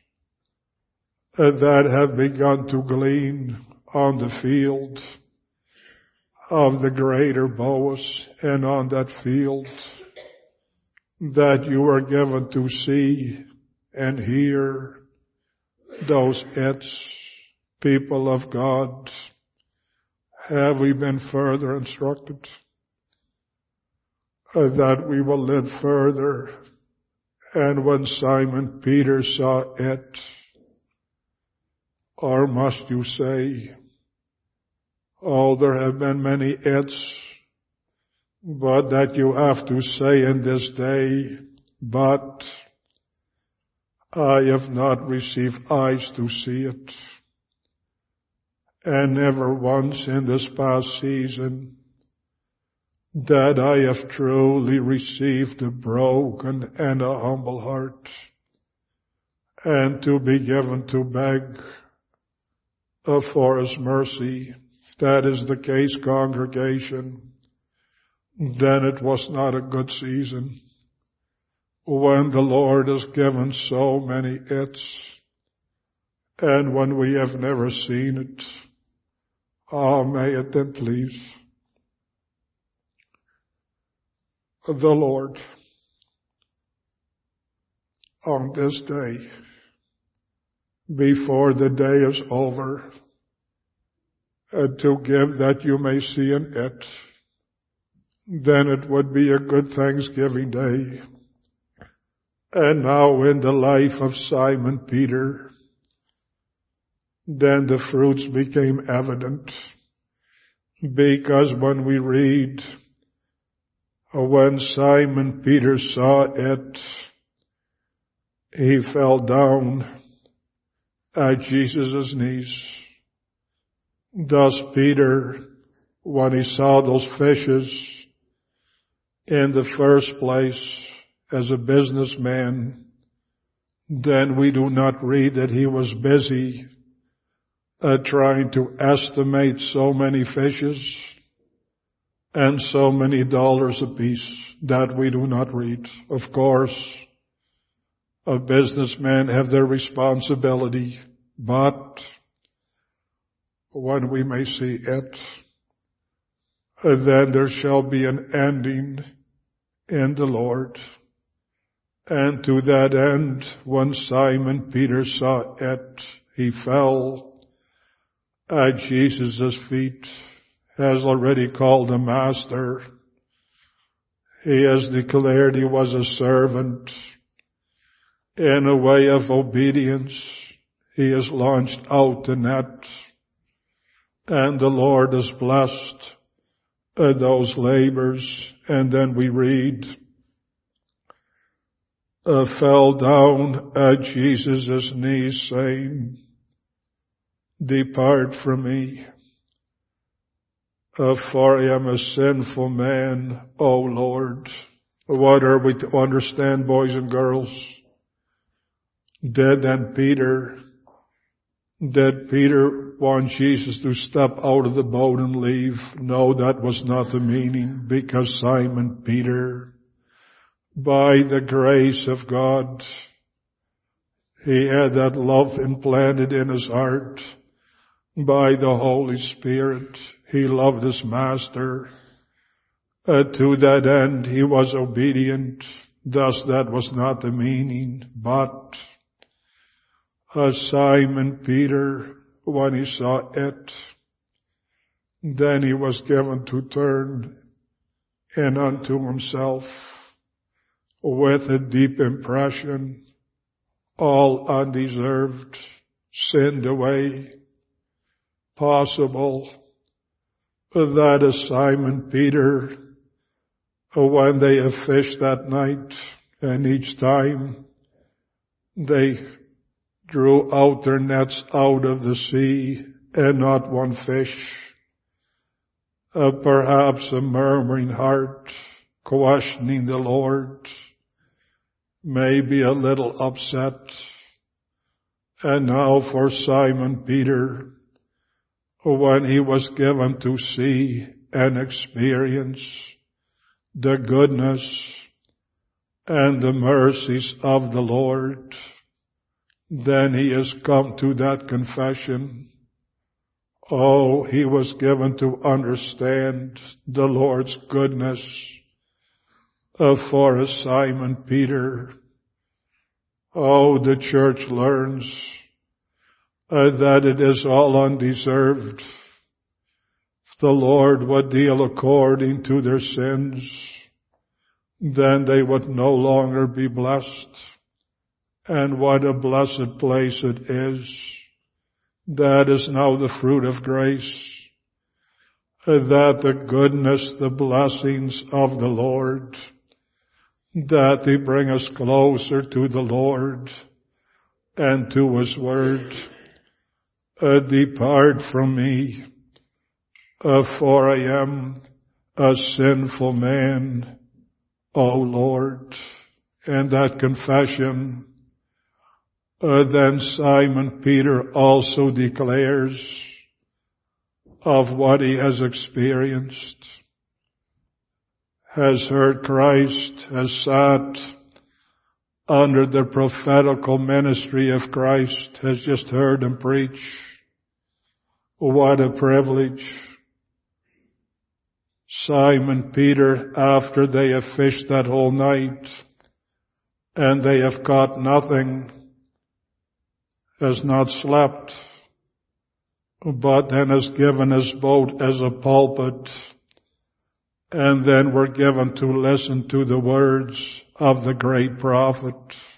that have begun to glean on the field of the greater Boaz, and on that field that you are given to see and hear those it's, people of God? Have we been further instructed that we will live further? And when Simon Peter saw it, or must you say, oh, there have been many it's, but that you have to say in this day, but I have not received eyes to see it, and never once in this past season that I have truly received a broken and a humble heart, and to be given to beg for His mercy. If that is the case, congregation, then it was not a good season when the Lord has given so many its, and when we have never seen it. Oh, may it then please the Lord on this day, before the day is over, to give that you may see in it, then it would be a good Thanksgiving day. And now in the life of Simon Peter, then the fruits became evident, because when we read, when Simon Peter saw it, he fell down at Jesus' knees. Thus Peter, when he saw those fishes, in the first place, as a businessman, then we do not read that he was busy trying to estimate so many fishes and so many dollars apiece. That we do not read. Of course, a businessman have their responsibility, but when we may see it, then there shall be an ending in the Lord. And to that end, when Simon Peter saw it, he fell at Jesus' feet, has already called him Master. He has declared he was a servant. In a way of obedience, he has launched out the net, and the Lord has blessed those labors. And then we read, fell down at Jesus' knees, saying, "Depart from me, for I am a sinful man, O Lord." What are we to understand, boys and girls? Did Peter want Jesus to step out of the boat and leave? No, that was not the meaning, because Simon Peter, by the grace of God, he had that love implanted in his heart by the Holy Spirit. He loved his Master. To that end, he was obedient. Thus, that was not the meaning. But Simon Peter, when he saw it, then he was given to turn in unto himself with a deep impression, all undeserved, sinned away, possible, that is Simon Peter, when they have fished that night, and each time they drew out their nets out of the sea, and not one fish, perhaps a murmuring heart, questioning the Lord, maybe a little upset. And now for Simon Peter, when he was given to see and experience the goodness and the mercies of the Lord, then he has come to that confession. Oh, he was given to understand the Lord's goodness for a Simon Peter. Oh, the church learns that it is all undeserved. If the Lord would deal according to their sins, then they would no longer be blessed. And what a blessed place it is. That is now the fruit of grace, that the goodness, the blessings of the Lord, that they bring us closer to the Lord and to His Word. Depart from me, for I am a sinful man, O Lord. And that confession, then Simon Peter also declares of what he has experienced, has heard Christ, has sat under the prophetical ministry of Christ, has just heard him preach. What a privilege. Simon Peter, after they have fished that whole night and they have caught nothing, has not slept, but then has given his boat as a pulpit, and then we're given to listen to the words of the great prophet.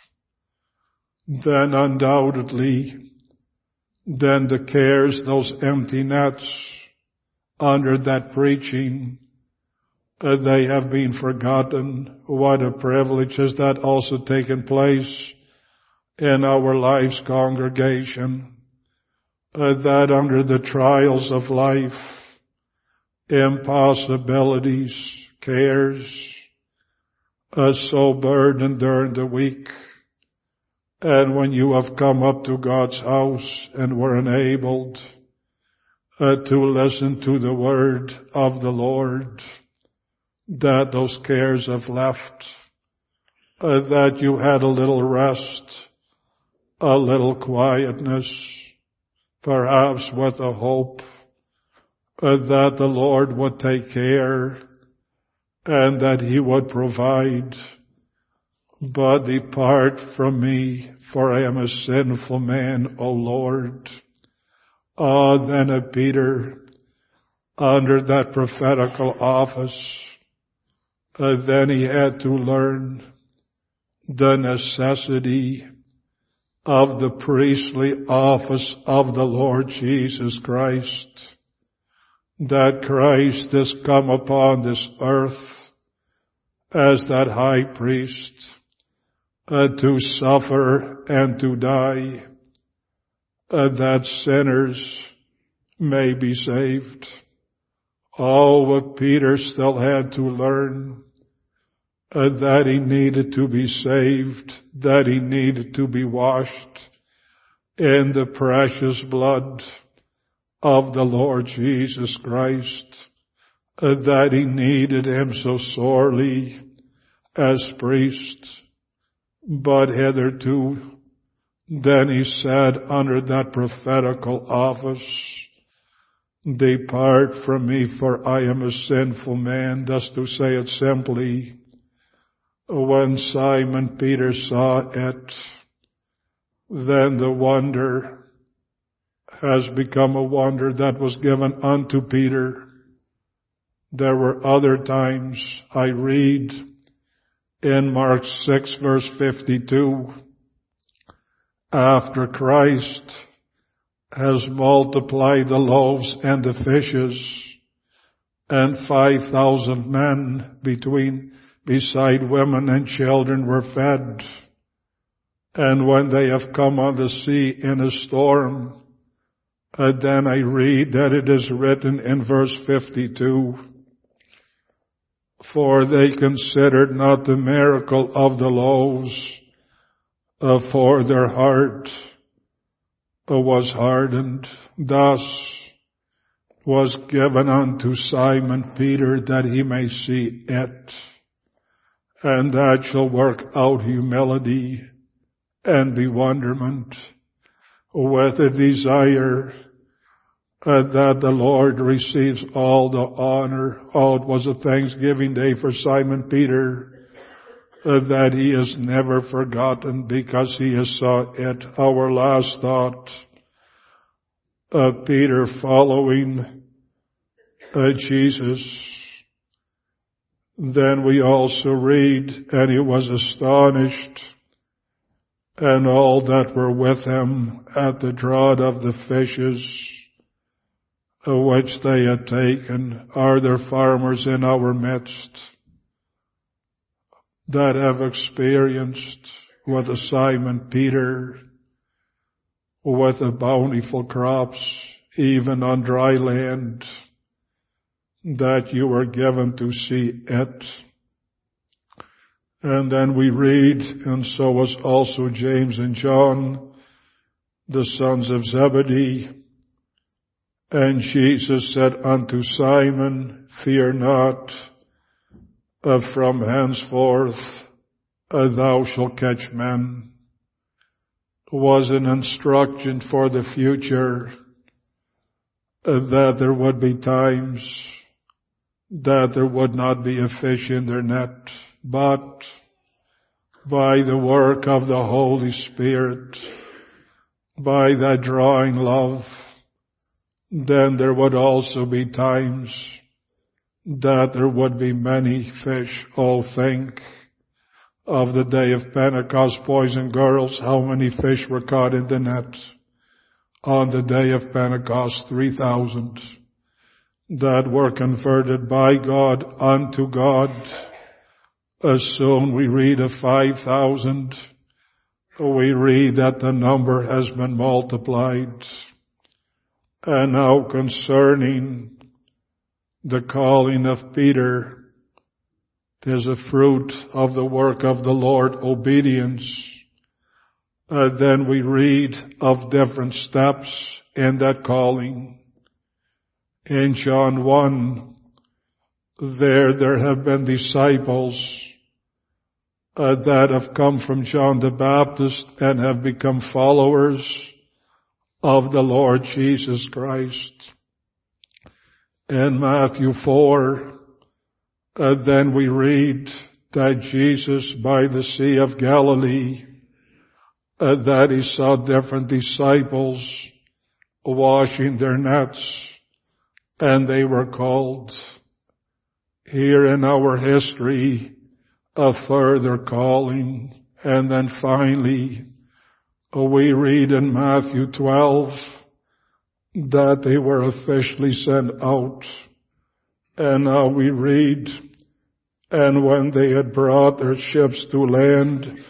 Then undoubtedly, then the cares, those empty nets under that preaching, they have been forgotten. What a privilege has that also taken place in our life's congregation, that under the trials of life, impossibilities, cares, so burdened during the week, and when you have come up to God's house and were enabled to listen to the word of the Lord, that those cares have left, that you had a little rest, a little quietness, perhaps with a hope that the Lord would take care and that He would provide. But depart from me, for I am a sinful man, O Lord. Then Peter, under that prophetical office, then he had to learn the necessity of the priestly office of the Lord Jesus Christ, that Christ has come upon this earth as that high priest to suffer and to die, that sinners may be saved. But Peter still had to learn that he needed to be saved, that he needed to be washed in the precious blood of the Lord Jesus Christ, that he needed Him so sorely as priest. But hitherto, then he said under that prophetical office, depart from me, for I am a sinful man. Thus to say it simply, when Simon Peter saw it, then the wonder has become a wonder that was given unto Peter. There were other times, I read in Mark 6 verse 52, after Christ has multiplied the loaves and the fishes, and 5,000 men beside women and children were fed. And when they have come on the sea in a storm, then I read that it is written in verse 52, for they considered not the miracle of the loaves, for their heart was hardened. Thus was given unto Simon Peter that he may see it, and that shall work out humility and bewilderment with a desire that the Lord receives all the honor. It was a Thanksgiving day for Simon Peter, that he is never forgotten because he has saw it. Our last thought, Peter following Jesus. Then we also read, and he was astonished, and all that were with him at the draught of the fishes which they had taken. Are there farmers in our midst that have experienced with a Simon Peter, with the bountiful crops, even on dry land, that you were given to see it. And then we read, and so was also James and John, the sons of Zebedee. And Jesus said unto Simon, Fear not, from henceforth thou shalt catch men. Was an instruction for the future, that there would be times that there would not be a fish in their net, but by the work of the Holy Spirit, by that drawing love, then there would also be times that there would be many fish. Oh, think of the day of Pentecost, boys and girls, how many fish were caught in the net on the day of Pentecost? 3,000 that were converted by God unto God. As soon we read of 5,000, we read that the number has been multiplied. And now concerning the calling of Peter, there's a fruit of the work of the Lord, obedience. Then we read of different steps in that calling. In John 1, there have been disciples that have come from John the Baptist and have become followers of the Lord Jesus Christ. In Matthew 4, then we read that Jesus by the Sea of Galilee, that he saw different disciples washing their nets, and they were called. Here in our history, a further calling. And then finally, we read in Matthew 12 that they were officially sent out. And now we read, and when they had brought their ships to land,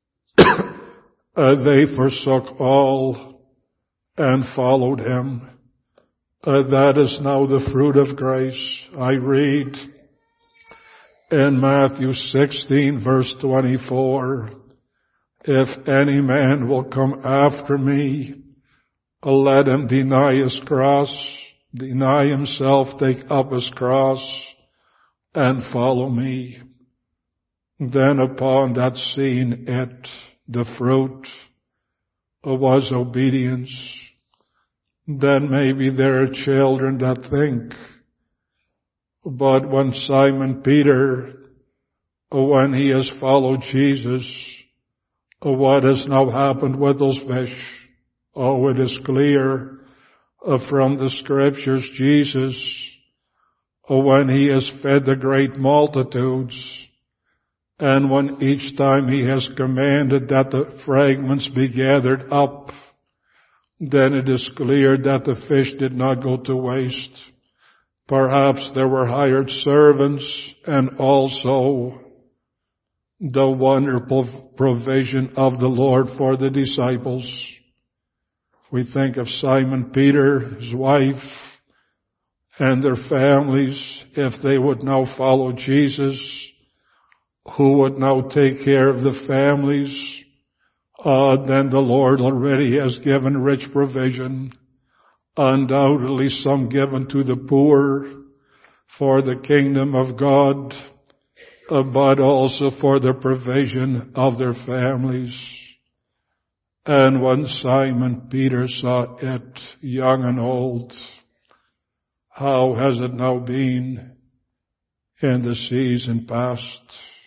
they forsook all and followed him. That is now the fruit of grace. I read in Matthew 16 verse 24, if any man will come after me, let him deny his cross, deny himself, take up his cross, and follow me. Then upon that scene the fruit was obedience. Then maybe there are children that think, but when Simon Peter, when he has followed Jesus, what has now happened with those fish? Oh, it is clear from the scriptures, Jesus, when he has fed the great multitudes, and when each time he has commanded that the fragments be gathered up, then it is clear that the fish did not go to waste. Perhaps there were hired servants and also the wonderful provision of the Lord for the disciples. If we think of Simon Peter, his wife, and their families, if they would now follow Jesus, who would now take care of the families? Then the Lord already has given rich provision, undoubtedly some given to the poor for the kingdom of God, but also for the provision of their families. And when Simon Peter saw it, young and old, how has it now been in the season past?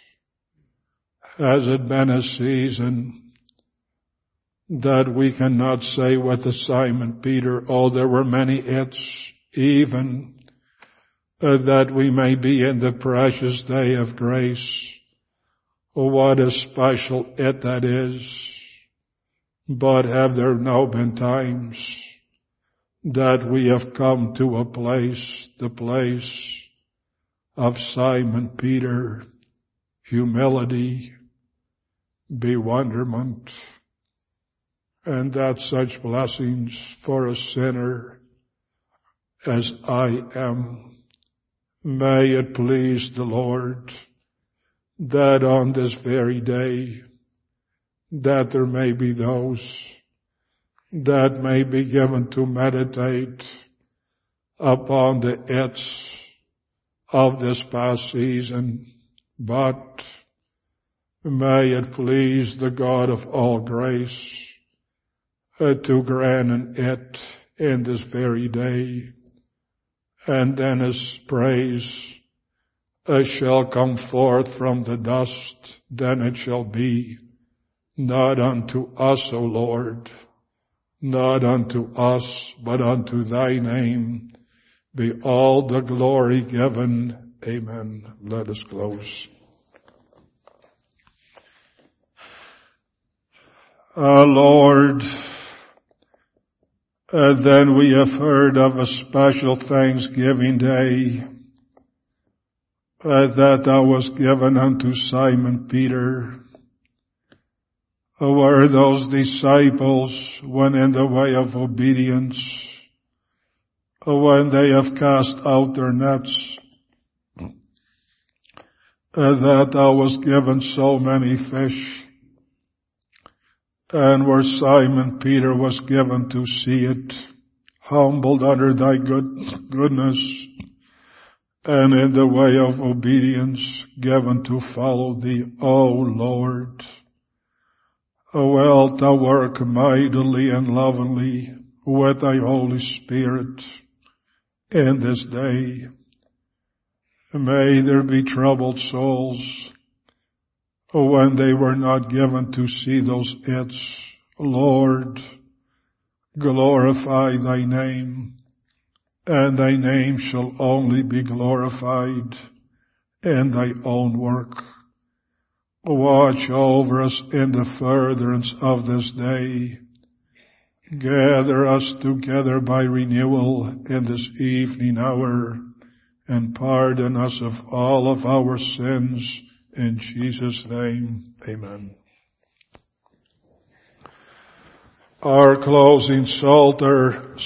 Has it been a season that we cannot say with the Simon Peter, oh, there were many it's, even that we may be in the precious day of grace? Oh, what a special it that is. But have there now been times that we have come to a place, the place of Simon Peter, humility, bewilderment, and that such blessings for a sinner as I am, may it please the Lord that on this very day that there may be those that may be given to meditate upon the its of this past season, but may it please the God of all grace to grant an it in this very day, and then His praise shall come forth from the dust. Then it shall be, not unto us, O Lord, not unto us, but unto Thy name be all the glory given. Amen. Let us close. Lord, then we have heard of a special Thanksgiving Day that Thou wast given unto Simon Peter, where those disciples went in the way of obedience, when they have cast out their nets, that Thou wast given so many fish, and where Simon Peter was given to see it, humbled under Thy goodness, and in the way of obedience given to follow Thee, O Lord. Wilt Thou work mightily and lovingly with Thy Holy Spirit in this day. May there be troubled souls when they were not given to see those its. Lord, glorify Thy name, and Thy name shall only be glorified in Thy own work. Watch over us in the furtherance of this day. Gather us together by renewal in this evening hour, and pardon us of all of our sins. In Jesus' name, amen. Our closing Psalter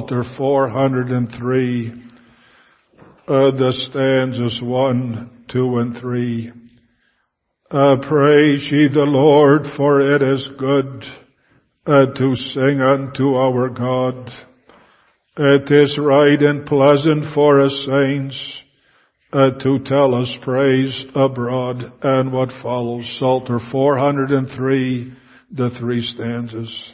403, the stanzas 1, 2, and 3. Praise ye the Lord, for it is good to sing unto our God. It is right and pleasant for us saints to tell us praise abroad. And what follows, Psalter 403, the 3 stanzas.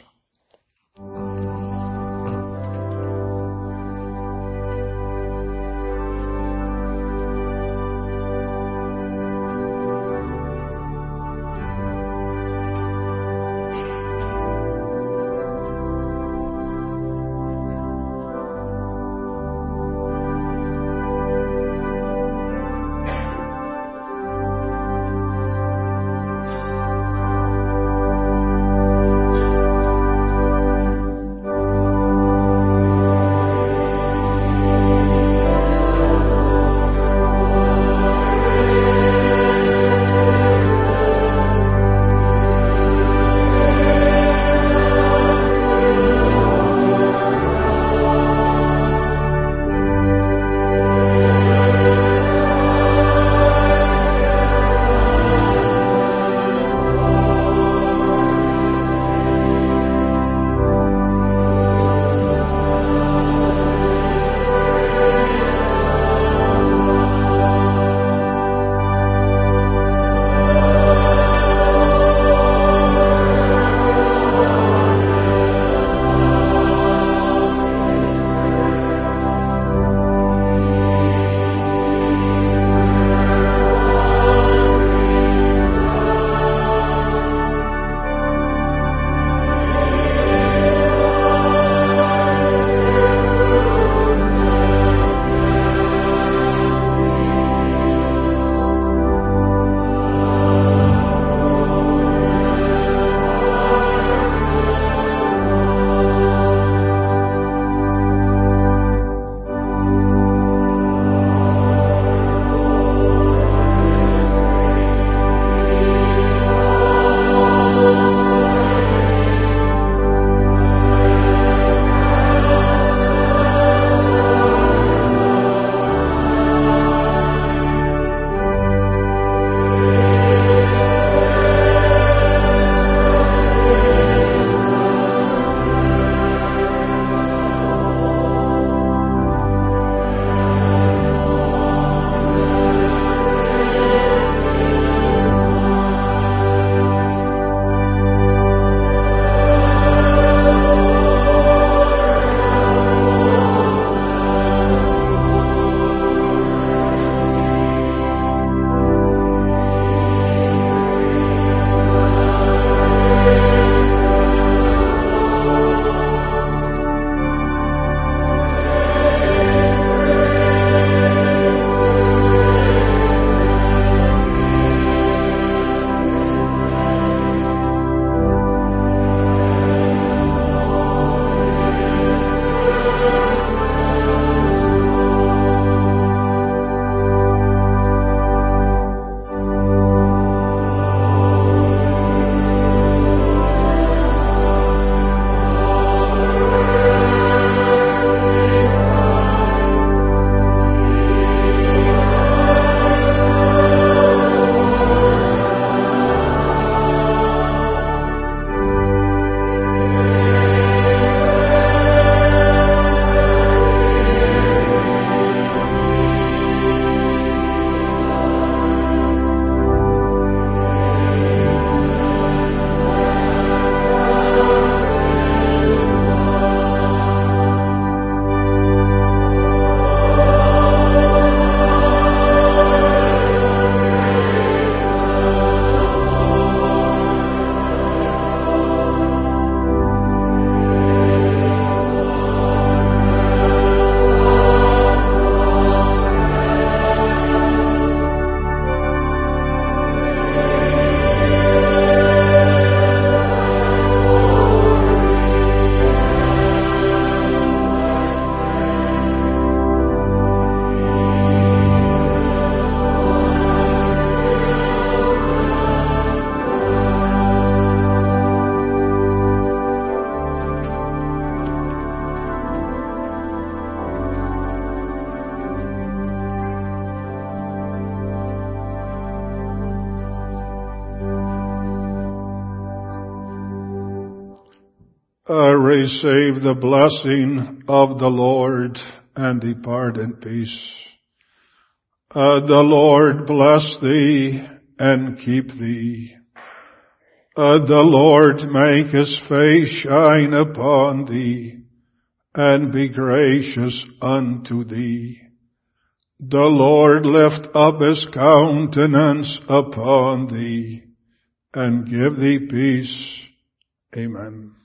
receive the blessing of the Lord and depart in peace. The Lord bless thee and keep thee. The Lord make his face shine upon thee and be gracious unto thee. The Lord lift up his countenance upon thee and give thee peace. Amen.